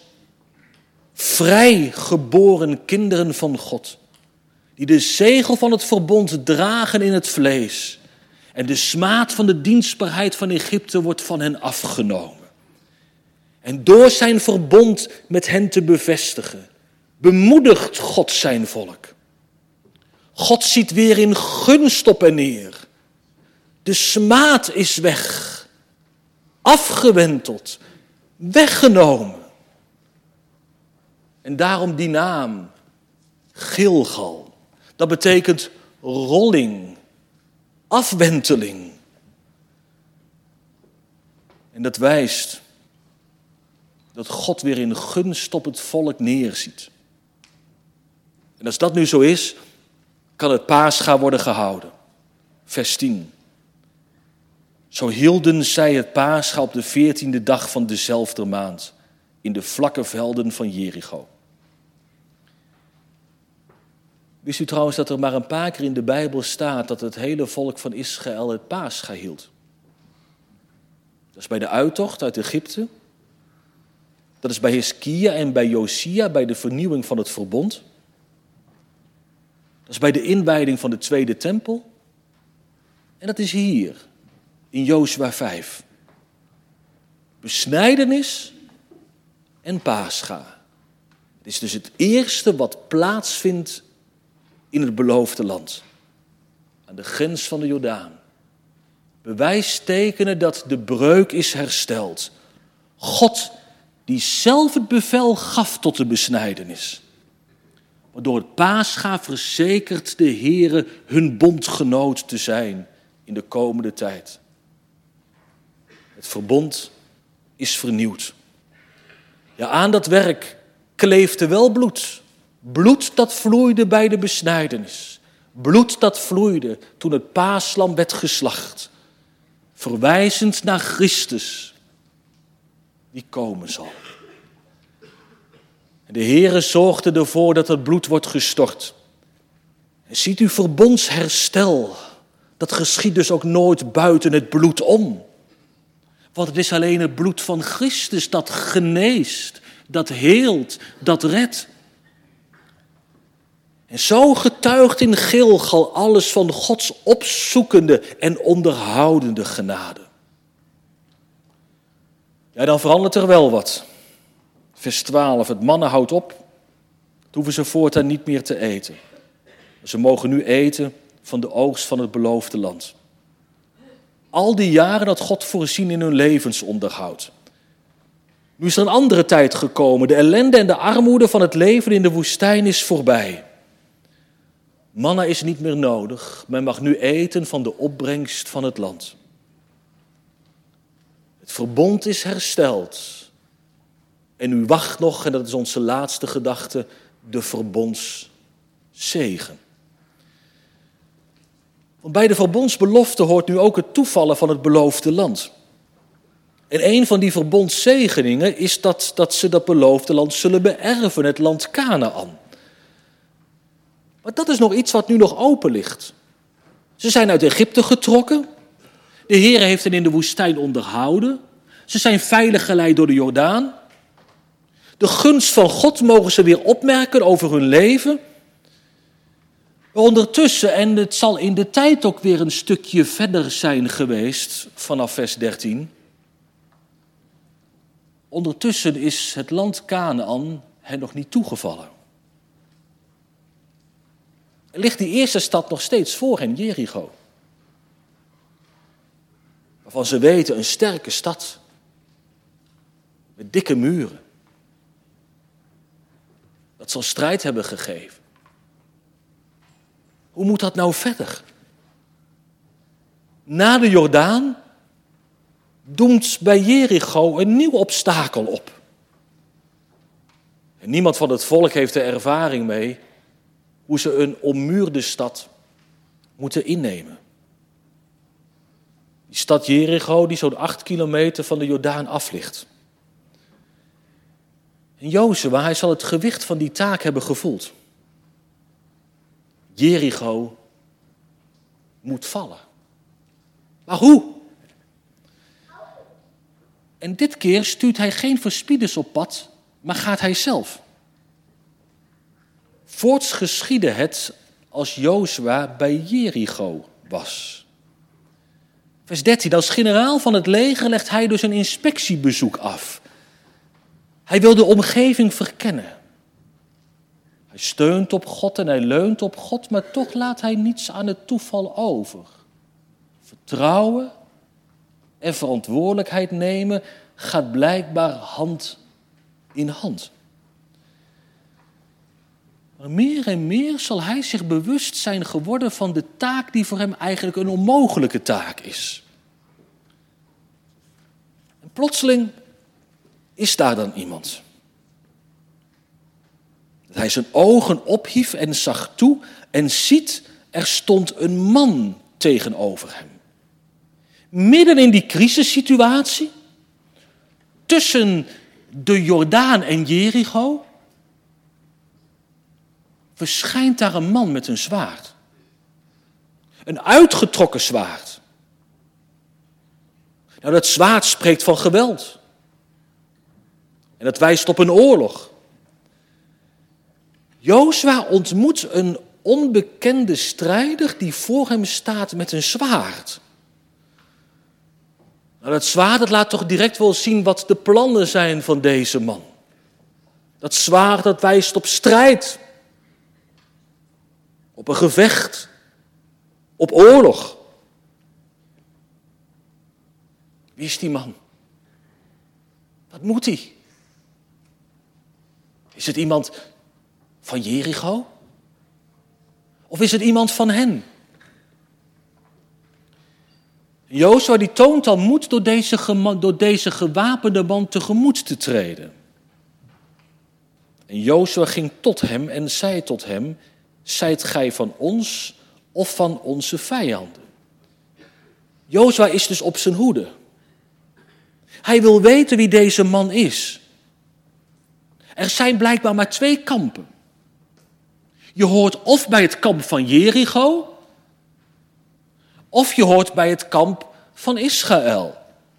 vrijgeboren kinderen van God, die de zegel van het verbond dragen in het vlees. En de smaad van de dienstbaarheid van Egypte wordt van hen afgenomen. En door zijn verbond met hen te bevestigen, bemoedigt God zijn volk. God ziet weer in gunst op en neer. De smaad is weg, afgewenteld, weggenomen. En daarom die naam, Gilgal. Dat betekent rolling, afwenteling. En dat wijst dat God weer in gunst op het volk neerziet. En als dat nu zo is, kan het Pascha worden gehouden. Vers tien. Zo hielden zij het Pascha op de veertiende dag van dezelfde maand in de vlakke velden van Jericho. Wist u trouwens dat er maar een paar keer in de Bijbel staat dat het hele volk van Israël het Pascha hield? Dat is bij de uittocht uit Egypte. Dat is bij Hiskia en bij Josia, bij de vernieuwing van het verbond. Dat is bij de inwijding van de tweede tempel. En dat is hier, in Jozua vijf. Besnijdenis en Pascha. Het is dus het eerste wat plaatsvindt in het beloofde land. Aan de grens van de Jordaan. Bewijstekenen dat de breuk is hersteld. God die zelf het bevel gaf tot de besnijdenis. Waardoor het Pascha verzekert de Heere hun bondgenoot te zijn in de komende tijd. Het verbond is vernieuwd. Ja, aan dat werk kleefde wel bloed. Bloed dat vloeide bij de besnijdenis. Bloed dat vloeide toen het paaslam werd geslacht. Verwijzend naar Christus, die komen zal. En de Heere zorgde ervoor dat het bloed wordt gestort. En ziet u verbondsherstel, dat geschiedt dus ook nooit buiten het bloed om. Want het is alleen het bloed van Christus dat geneest, dat heelt, dat redt. En zo getuigt in Gilgal alles van Gods opzoekende en onderhoudende genade. Ja, dan verandert er wel wat. Vers twaalf, het mannen houdt op. Dan hoeven ze voortaan niet meer te eten. Ze mogen nu eten van de oogst van het beloofde land. Al die jaren dat God voorzien in hun levensonderhoud. Nu is er een andere tijd gekomen. De ellende en de armoede van het leven in de woestijn is voorbij. Manna is niet meer nodig. Men mag nu eten van de opbrengst van het land. Het verbond is hersteld. En u wacht nog, en dat is onze laatste gedachte, de verbondszegen. Want bij de verbondsbelofte hoort nu ook het toevallen van het beloofde land. En een van die verbondszegeningen is dat, dat ze dat beloofde land zullen beërven, het land Kanaan. Maar dat is nog iets wat nu nog open ligt. Ze zijn uit Egypte getrokken. De Heer heeft hen in de woestijn onderhouden. Ze zijn veilig geleid door de Jordaan. De gunst van God mogen ze weer opmerken over hun leven. Maar ondertussen, en het zal in de tijd ook weer een stukje verder zijn geweest, vanaf vers dertien. Ondertussen is het land Kanaan hen nog niet toegevallen. Er ligt die eerste stad nog steeds voor hen, Jericho. Waarvan ze weten, een sterke stad. Met dikke muren. Dat zal strijd hebben gegeven. Hoe moet dat nou verder? Na de Jordaan doemt bij Jericho een nieuw obstakel op. En niemand van het volk heeft er ervaring mee hoe ze een ommuurde stad moeten innemen. Die stad Jericho die zo'n acht kilometer van de Jordaan af ligt. En Jozua, hij zal het gewicht van die taak hebben gevoeld. Jericho moet vallen. Maar hoe? En dit keer stuurt hij geen verspieders op pad, maar gaat hij zelf. Voorts geschiedde het als Jozua bij Jericho was. Vers dertien, als generaal van het leger legt hij dus een inspectiebezoek af. Hij wil de omgeving verkennen. Hij steunt op God en hij leunt op God, maar toch laat hij niets aan het toeval over. Vertrouwen en verantwoordelijkheid nemen gaat blijkbaar hand in hand. Maar meer en meer zal hij zich bewust zijn geworden van de taak die voor hem eigenlijk een onmogelijke taak is. En plotseling is daar dan iemand. Dat hij zijn ogen ophief en zag toe en ziet, er stond een man tegenover hem. Midden in die crisissituatie, tussen de Jordaan en Jericho, verschijnt daar een man met een zwaard. Een uitgetrokken zwaard. Nou, dat zwaard spreekt van geweld. En dat wijst op een oorlog. Jozua ontmoet een onbekende strijder die voor hem staat met een zwaard. Nou, dat zwaard dat laat toch direct wel zien wat de plannen zijn van deze man. Dat zwaard dat wijst op strijd. Op een gevecht. Op oorlog. Wie is die man? Wat moet hij? Is het iemand van Jericho? Of is het iemand van hen? Jozua die toont al moed door deze, gema- door deze gewapende man tegemoet te treden. En Jozua ging tot hem en zei tot hem, zijt gij van ons of van onze vijanden? Jozua is dus op zijn hoede. Hij wil weten wie deze man is. Er zijn blijkbaar maar twee kampen. Je hoort of bij het kamp van Jericho, of je hoort bij het kamp van Israël.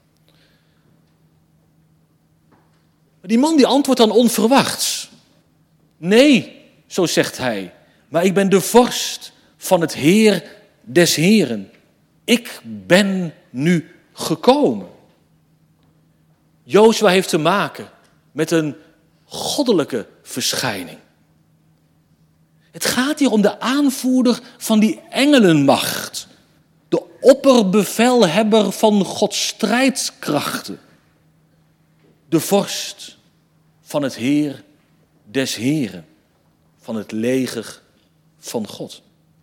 Maar die man die antwoordt dan onverwachts. Nee, zo zegt hij, maar ik ben de vorst van het Heer des Heren. Ik ben nu gekomen. Jozua heeft te maken met een goddelijke verschijning. Het gaat hier om de aanvoerder van die engelenmacht. De opperbevelhebber van Gods strijdkrachten. De vorst van het Heer des Heren. Van het leger van God.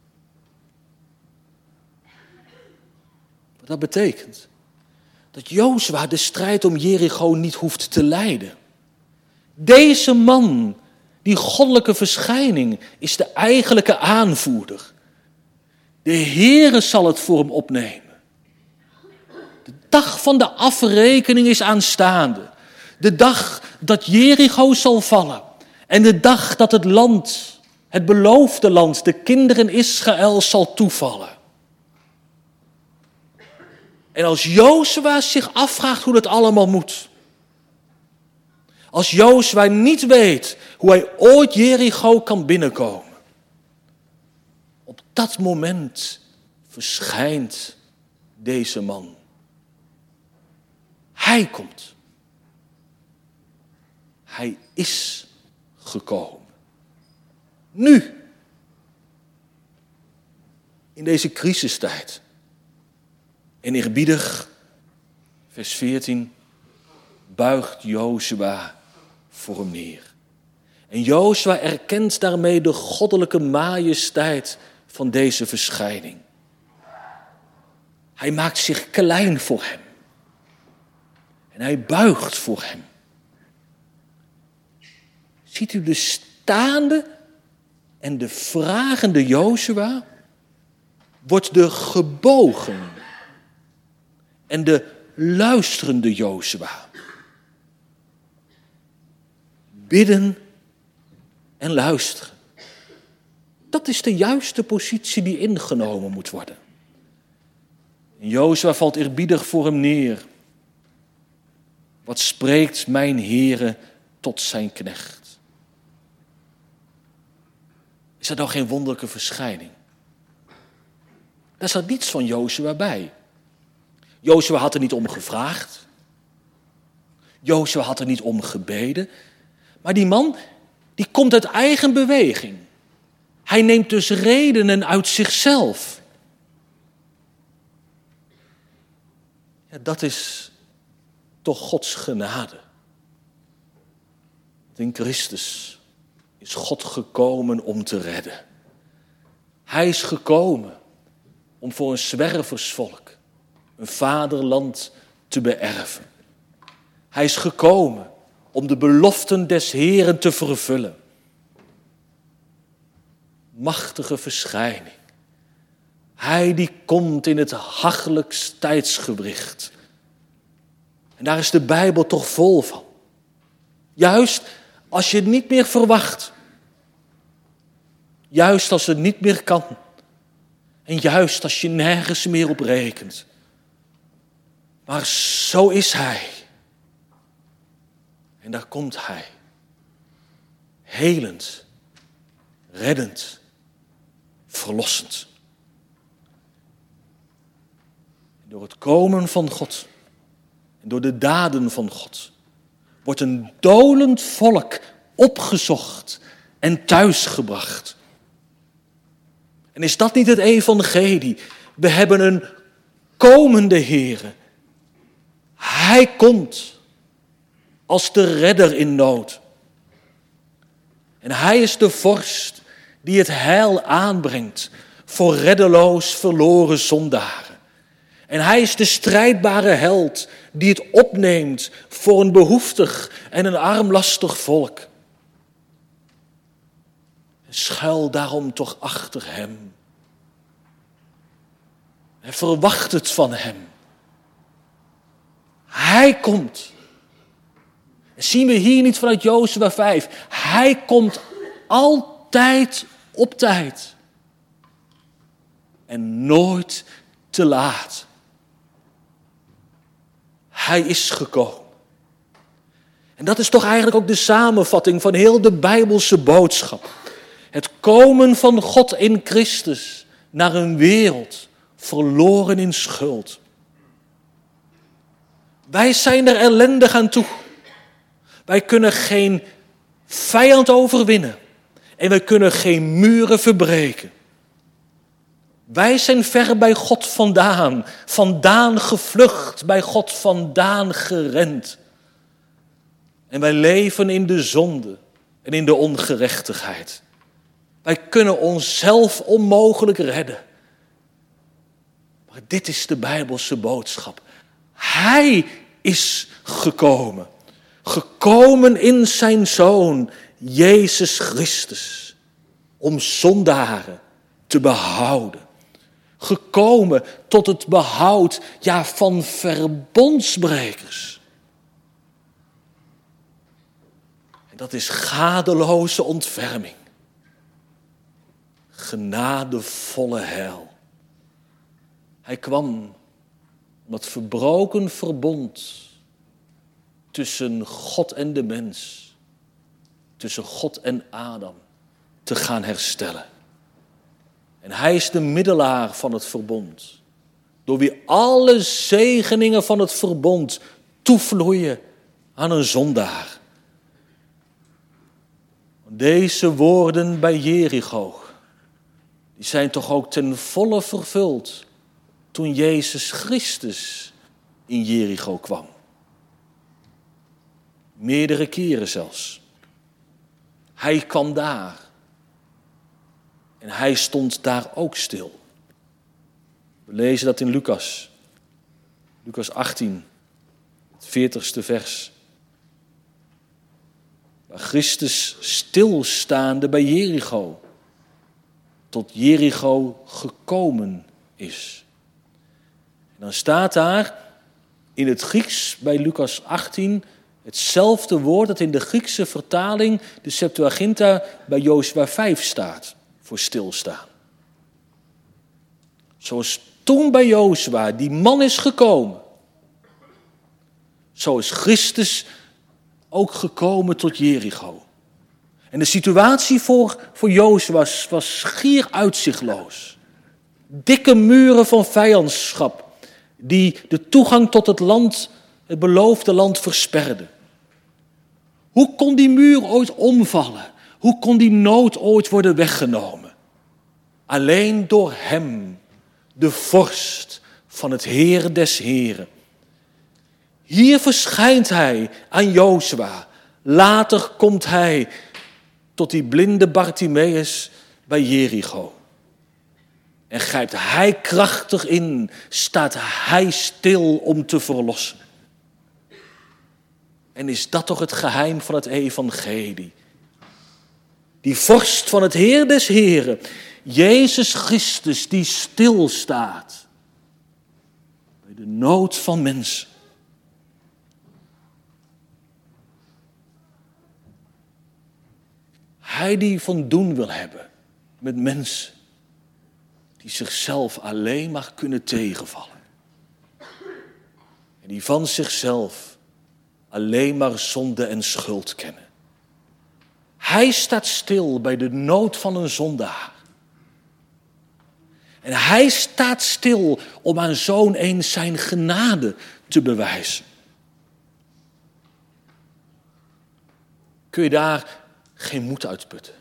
Wat dat betekent dat Jozua de strijd om Jericho niet hoeft te leiden. Deze man, die goddelijke verschijning, is de eigenlijke aanvoerder. De Heere zal het voor hem opnemen. De dag van de afrekening is aanstaande. De dag dat Jericho zal vallen. En de dag dat het land, het beloofde land, de kinderen Israël zal toevallen. En als Jozua zich afvraagt hoe dat allemaal moet. Als Jozua niet weet hoe hij ooit Jericho kan binnenkomen. Op dat moment verschijnt deze man. Hij komt. Hij is gekomen. Nu. In deze crisistijd. En eerbiedig, vers veertien, buigt Jozua voor hem neer. En Jozua erkent daarmee de goddelijke majesteit van deze verschijning. Hij maakt zich klein voor hem. En hij buigt voor hem. Ziet u de staande en de vragende Jozua? Wordt de gebogen en de luisterende Jozua. Bidden en luisteren. Dat is de juiste positie die ingenomen moet worden. En Jozua valt eerbiedig voor hem neer. Wat spreekt mijn Heere tot zijn knecht? Is dat nou geen wonderlijke verschijning? Daar staat niets van Jozua bij. Jozua had er niet om gevraagd. Jozua had er niet om gebeden. Maar die man, die komt uit eigen beweging. Hij neemt dus redenen uit zichzelf. Ja, dat is toch Gods genade. In Christus is God gekomen om te redden. Hij is gekomen om voor een zwerversvolk een vaderland te beërven. Hij is gekomen om de beloften des Heeren te vervullen. Machtige verschijning. Hij die komt in het hachelijkst tijdsgewricht. En daar is de Bijbel toch vol van. Juist als je het niet meer verwacht. Juist als het niet meer kan. En juist als je nergens meer op rekent. Maar zo is hij. En daar komt hij. Helend, reddend, verlossend. Door het komen van God en door de daden van God wordt een dolend volk opgezocht en thuisgebracht. En is dat niet het evangelie? We hebben een komende Heere. Hij komt als de redder in nood. En hij is de vorst die het heil aanbrengt voor reddeloos verloren zondaren. En hij is de strijdbare held die het opneemt voor een behoeftig en een armlastig volk. Schuil daarom toch achter hem. En verwacht het van hem. Hij komt. En zien we hier niet vanuit Jozua vijf. Hij komt altijd op tijd. En nooit te laat. Hij is gekomen. En dat is toch eigenlijk ook de samenvatting van heel de Bijbelse boodschap. Het komen van God in Christus naar een wereld verloren in schuld. Wij zijn er ellendig aan toe. Wij kunnen geen vijand overwinnen. En wij kunnen geen muren verbreken. Wij zijn ver bij God vandaan. Vandaan gevlucht, bij God vandaan gerend. En wij leven in de zonde en in de ongerechtigheid. Wij kunnen onszelf onmogelijk redden. Maar dit is de Bijbelse boodschap. Hij is gekomen. Gekomen in zijn Zoon, Jezus Christus. Om zondaren te behouden. Gekomen tot het behoud, ja, van verbondsbrekers. En dat is gadeloze ontferming. Genadevolle heil. Hij kwam om het verbroken verbond tussen God en de mens, tussen God en Adam, te gaan herstellen. En hij is de middelaar van het verbond, door wie alle zegeningen van het verbond toevloeien aan een zondaar. Deze woorden bij Jericho, die zijn toch ook ten volle vervuld toen Jezus Christus in Jericho kwam. Meerdere keren zelfs. Hij kwam daar. En hij stond daar ook stil. We lezen dat in Lucas. Lucas achttien, het veertigste vers. Waar Christus stilstaande bij Jericho, tot Jericho gekomen is. En dan staat daar in het Grieks bij Lucas achttien hetzelfde woord dat in de Griekse vertaling, de Septuaginta, bij Jozua vijf staat, voor stilstaan. Zoals toen bij Jozua die man is gekomen, zo is Christus ook gekomen tot Jericho. En de situatie voor, voor Jozua was, was schier uitzichtloos. Dikke muren van vijandschap die de toegang tot het land, het beloofde land, versperden. Hoe kon die muur ooit omvallen? Hoe kon die nood ooit worden weggenomen? Alleen door hem, de vorst van het Heer des Heren. Hier verschijnt hij aan Jozua. Later komt hij tot die blinde Bartimeus bij Jericho. En grijpt hij krachtig in, staat hij stil om te verlossen. En is dat toch het geheim van het evangelie? Die vorst van het Heer des Heren, Jezus Christus, die stilstaat bij de nood van mensen. Hij die van doen wil hebben met mensen die zichzelf alleen maar kunnen tegenvallen. En die van zichzelf alleen maar zonde en schuld kennen. Hij staat stil bij de nood van een zondaar. En hij staat stil om aan zo'n een zijn genade te bewijzen. Kun je daar geen moed uitputten?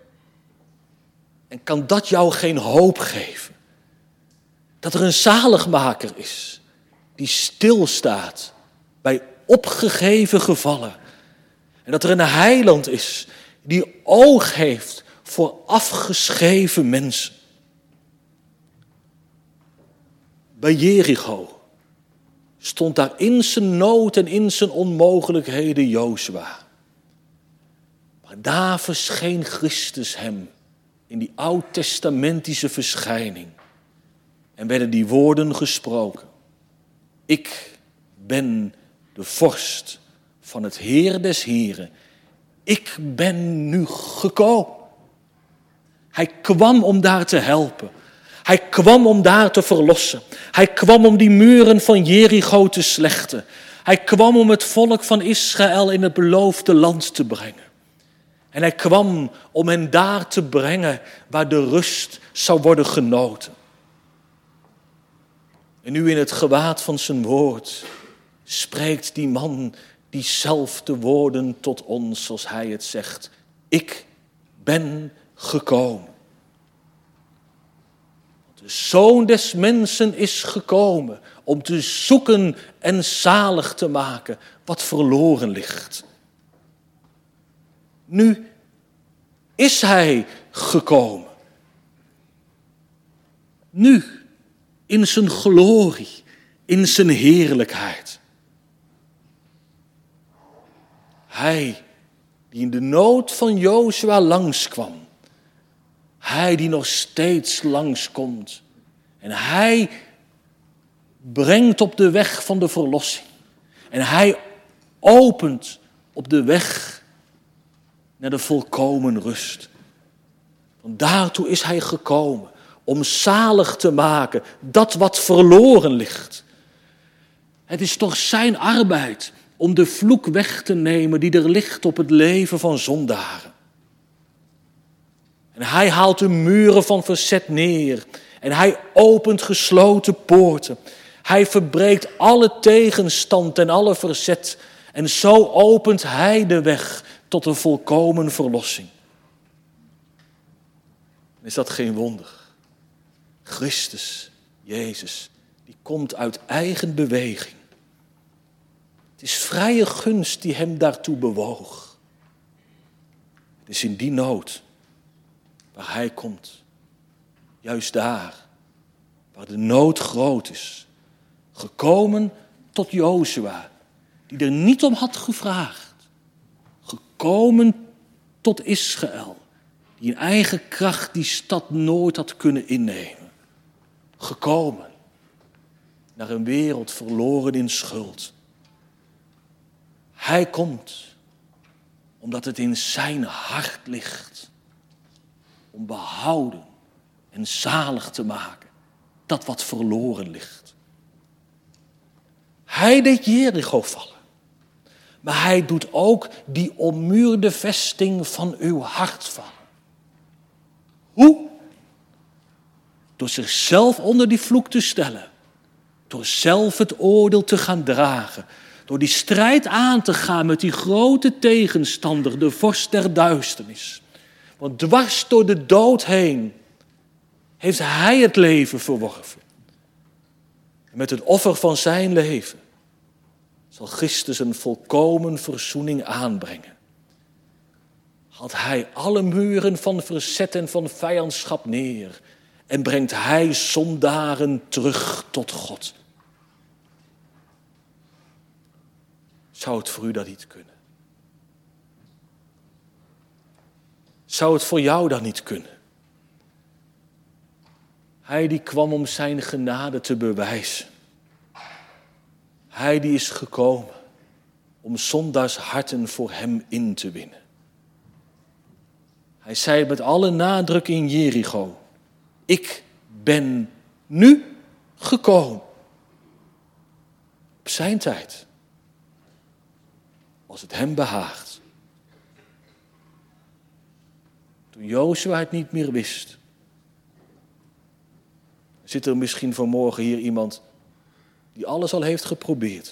En kan dat jou geen hoop geven? Dat er een zaligmaker is die stilstaat bij opgegeven gevallen. En dat er een heiland is die oog heeft voor afgeschreven mensen. bij Jericho stond daar in zijn nood en in zijn onmogelijkheden Jozua. Maar daar verscheen Christus hem in die oud-testamentische verschijning. En werden die woorden gesproken. Ik ben de vorst van het Heer des Heren. Ik ben nu gekomen. Hij kwam om daar te helpen. Hij kwam om daar te verlossen. Hij kwam om die muren van Jericho te slechten. Hij kwam om het volk van Israël in het beloofde land te brengen. En hij kwam om hen daar te brengen waar de rust zou worden genoten. En nu in het gewaad van zijn woord spreekt die man diezelfde woorden tot ons zoals hij het zegt. Ik ben gekomen. De Zoon des Mensen is gekomen om te zoeken en zalig te maken wat verloren ligt. Nu is hij gekomen. Nu, in zijn glorie, in zijn heerlijkheid. Hij die in de nood van Jozua langskwam. Hij die nog steeds langskomt. En hij brengt op de weg van de verlossing. En hij opent op de weg naar de volkomen rust. Want daartoe is hij gekomen. Om zalig te maken dat wat verloren ligt. Het is toch zijn arbeid om de vloek weg te nemen die er ligt op het leven van zondaren. En hij haalt de muren van verzet neer. En hij opent gesloten poorten. Hij verbreekt alle tegenstand en alle verzet. En zo opent hij de weg tot een volkomen verlossing. Is dat geen wonder? Christus, Jezus, die komt uit eigen beweging. Het is vrije gunst die hem daartoe bewoog. Het is in die nood waar hij komt. Juist daar, waar de nood groot is. Gekomen tot Jozua, die er niet om had gevraagd. Gekomen tot Israël, die in eigen kracht die stad nooit had kunnen innemen. Gekomen naar een wereld verloren in schuld. Hij komt omdat het in zijn hart ligt om behouden en zalig te maken dat wat verloren ligt. Hij deed Jericho vallen, maar hij doet ook die ommuurde vesting van uw hart vallen. Hoe? Door zichzelf onder die vloek te stellen. Door zelf het oordeel te gaan dragen. Door die strijd aan te gaan met die grote tegenstander, de vorst der duisternis. Want dwars door de dood heen heeft hij het leven verworven. En met het offer van zijn leven zal Christus een volkomen verzoening aanbrengen. Haalt hij alle muren van verzet en van vijandschap neer en brengt hij zondaren terug tot God. Zou het voor u dat niet kunnen? Zou het voor jou dan niet kunnen? Hij die kwam om zijn genade te bewijzen. Hij die is gekomen om zondaars harten voor hem in te winnen. Hij zei met alle nadruk in Jericho: ik ben nu gekomen. Op zijn tijd. Als het hem behaagt. Toen Jozua het niet meer wist. Zit er misschien vanmorgen hier iemand die alles al heeft geprobeerd.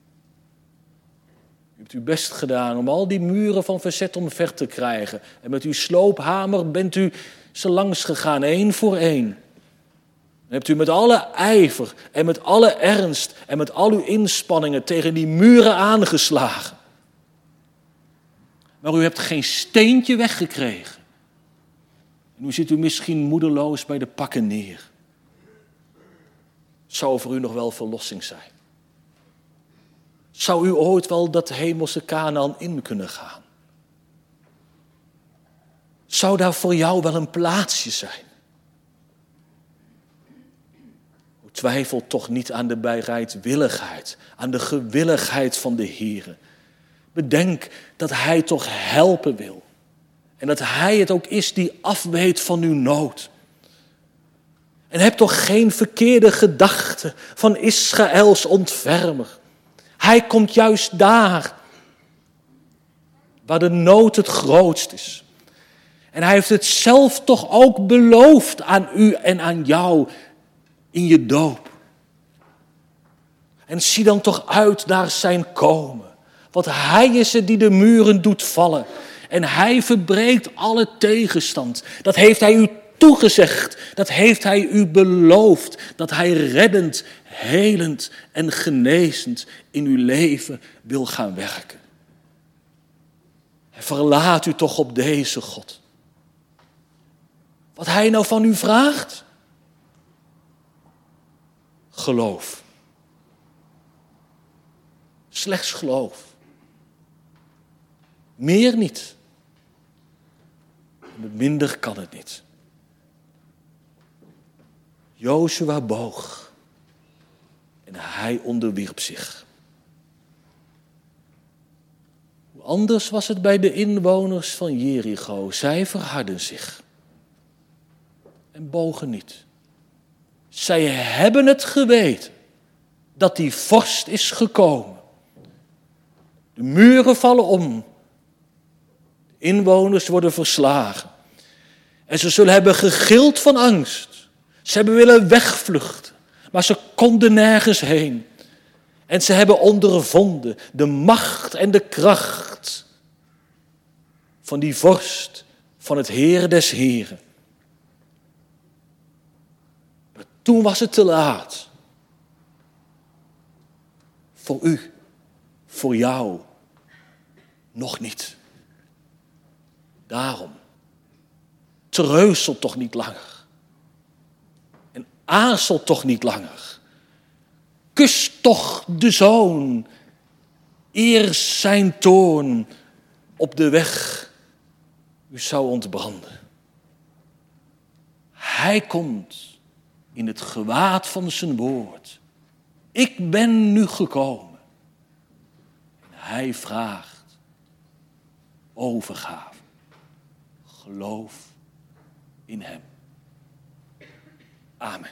U hebt uw best gedaan om al die muren van verzet omver te krijgen. En met uw sloophamer bent u ze langs gegaan, één voor één. En hebt u met alle ijver en met alle ernst en met al uw inspanningen tegen die muren aangeslagen. Maar u hebt geen steentje weggekregen. En nu zit u misschien moedeloos bij de pakken neer. Zou voor u nog wel verlossing zijn? Zou u ooit wel dat hemelse Kanaan in kunnen gaan? Zou daar voor jou wel een plaatsje zijn? Twijfel toch niet aan de bereidwilligheid, aan de gewilligheid van de Heere. Bedenk dat Hij toch helpen wil. En dat Hij het ook is die afweet van uw nood. En heb toch geen verkeerde gedachten van Israëls ontfermer. Hij komt juist daar, waar de nood het grootst is. En Hij heeft het zelf toch ook beloofd aan u en aan jou in je doop. En zie dan toch uit naar zijn komen. Want Hij is het die de muren doet vallen. En Hij verbreekt alle tegenstand. Dat heeft Hij u toegezegd. Dat heeft Hij u beloofd. Dat Hij reddend, helend en genezend in uw leven wil gaan werken. En verlaat u toch op deze God. Wat Hij nou van u vraagt? Geloof. Slechts geloof. Meer niet. Met minder kan het niet. Jozua boog. En hij onderwierp zich. Hoe anders was het bij de inwoners van Jericho. Zij verhardden zich. En bogen niet. Zij hebben het geweten dat die vorst is gekomen. De muren vallen om. De inwoners worden verslagen. En ze zullen hebben gegild van angst. Ze hebben willen wegvluchten, maar ze konden nergens heen. En ze hebben ondervonden de macht en de kracht van die vorst, van het Heer des Heren. Maar toen was het te laat. Voor u, voor jou, nog niet. Daarom, treuzel toch niet langer. En aarzel toch niet langer. Kus toch de zoon, eer zijn toorn op de weg u zou ontbranden. Hij komt in het gewaad van zijn woord. Ik ben nu gekomen. En hij vraagt overgave. Geloof in hem. Amen.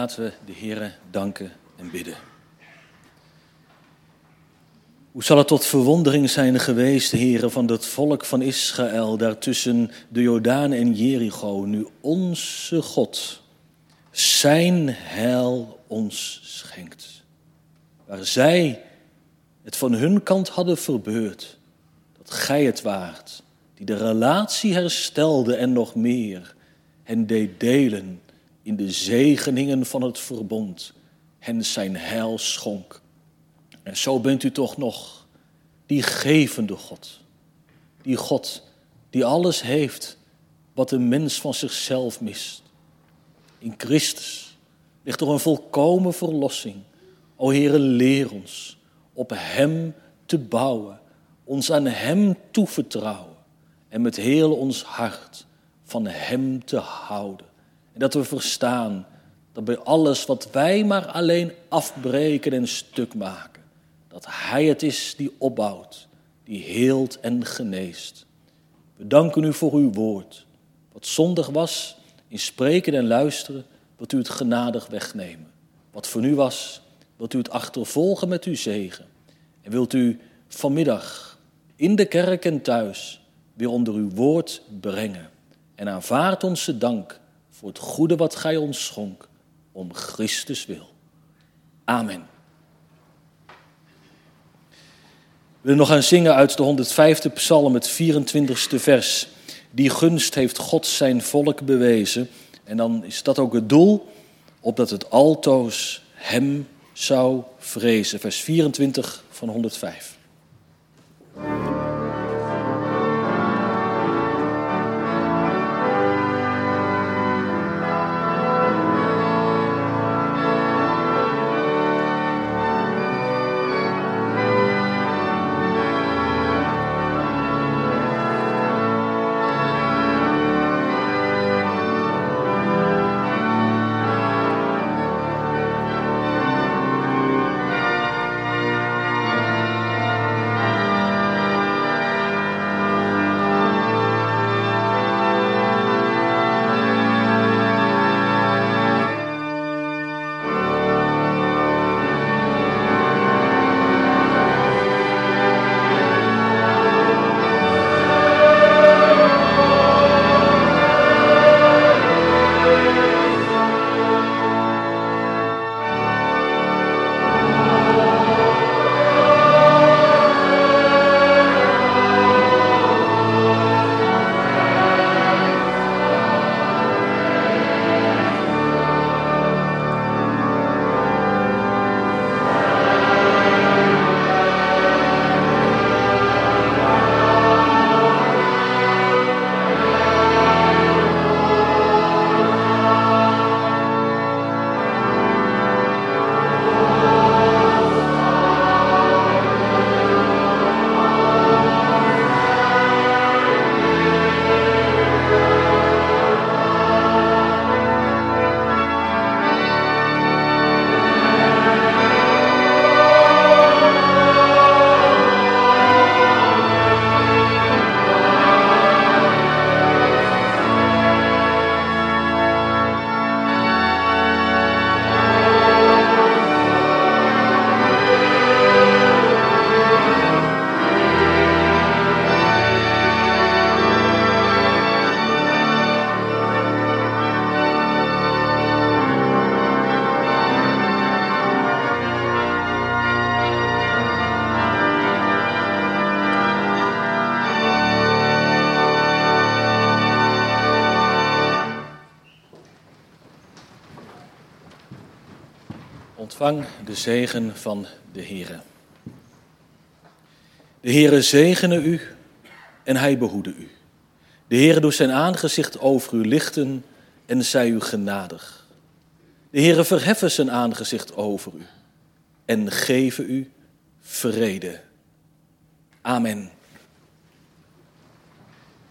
laten we de Heere danken en bidden. Hoe zal het tot verwondering zijn geweest, Heere, van het volk van Israël, daar tussen de Jordaan en Jericho, nu onze God zijn heil ons schenkt. Waar zij het van hun kant hadden verbeurd, dat gij het waart, die de relatie herstelde en nog meer, hen deed delen in de zegeningen van het verbond, hen zijn heil schonk. En zo bent u toch nog die gevende God, die God die alles heeft wat een mens van zichzelf mist. In Christus ligt er een volkomen verlossing. O Heere, leer ons op hem te bouwen, ons aan hem toevertrouwen en met heel ons hart van hem te houden. En dat we verstaan dat bij alles wat wij maar alleen afbreken en stuk maken, dat hij het is die opbouwt, die heelt en geneest. We danken u voor uw woord. Wat zondig was in spreken en luisteren, wilt u het genadig wegnemen. Wat voor u was, wilt u het achtervolgen met uw zegen. En wilt u vanmiddag in de kerk en thuis weer onder uw woord brengen. En aanvaard onze dank voor het goede wat gij ons schonk, om Christus wil. Amen. We willen nog gaan zingen uit de honderdvijfde psalm, het vierentwintigste vers. Die gunst heeft God zijn volk bewezen. En dan is dat ook het doel, opdat het altoos hem zou vrezen. Vers vierentwintig van honderdvijf. Ontvang de zegen van de Heere. De Heere zegene u en hij behoede u. De Heere doet zijn aangezicht over u lichten en zij u genadig. De Heere verheffen zijn aangezicht over u en geven u vrede. Amen.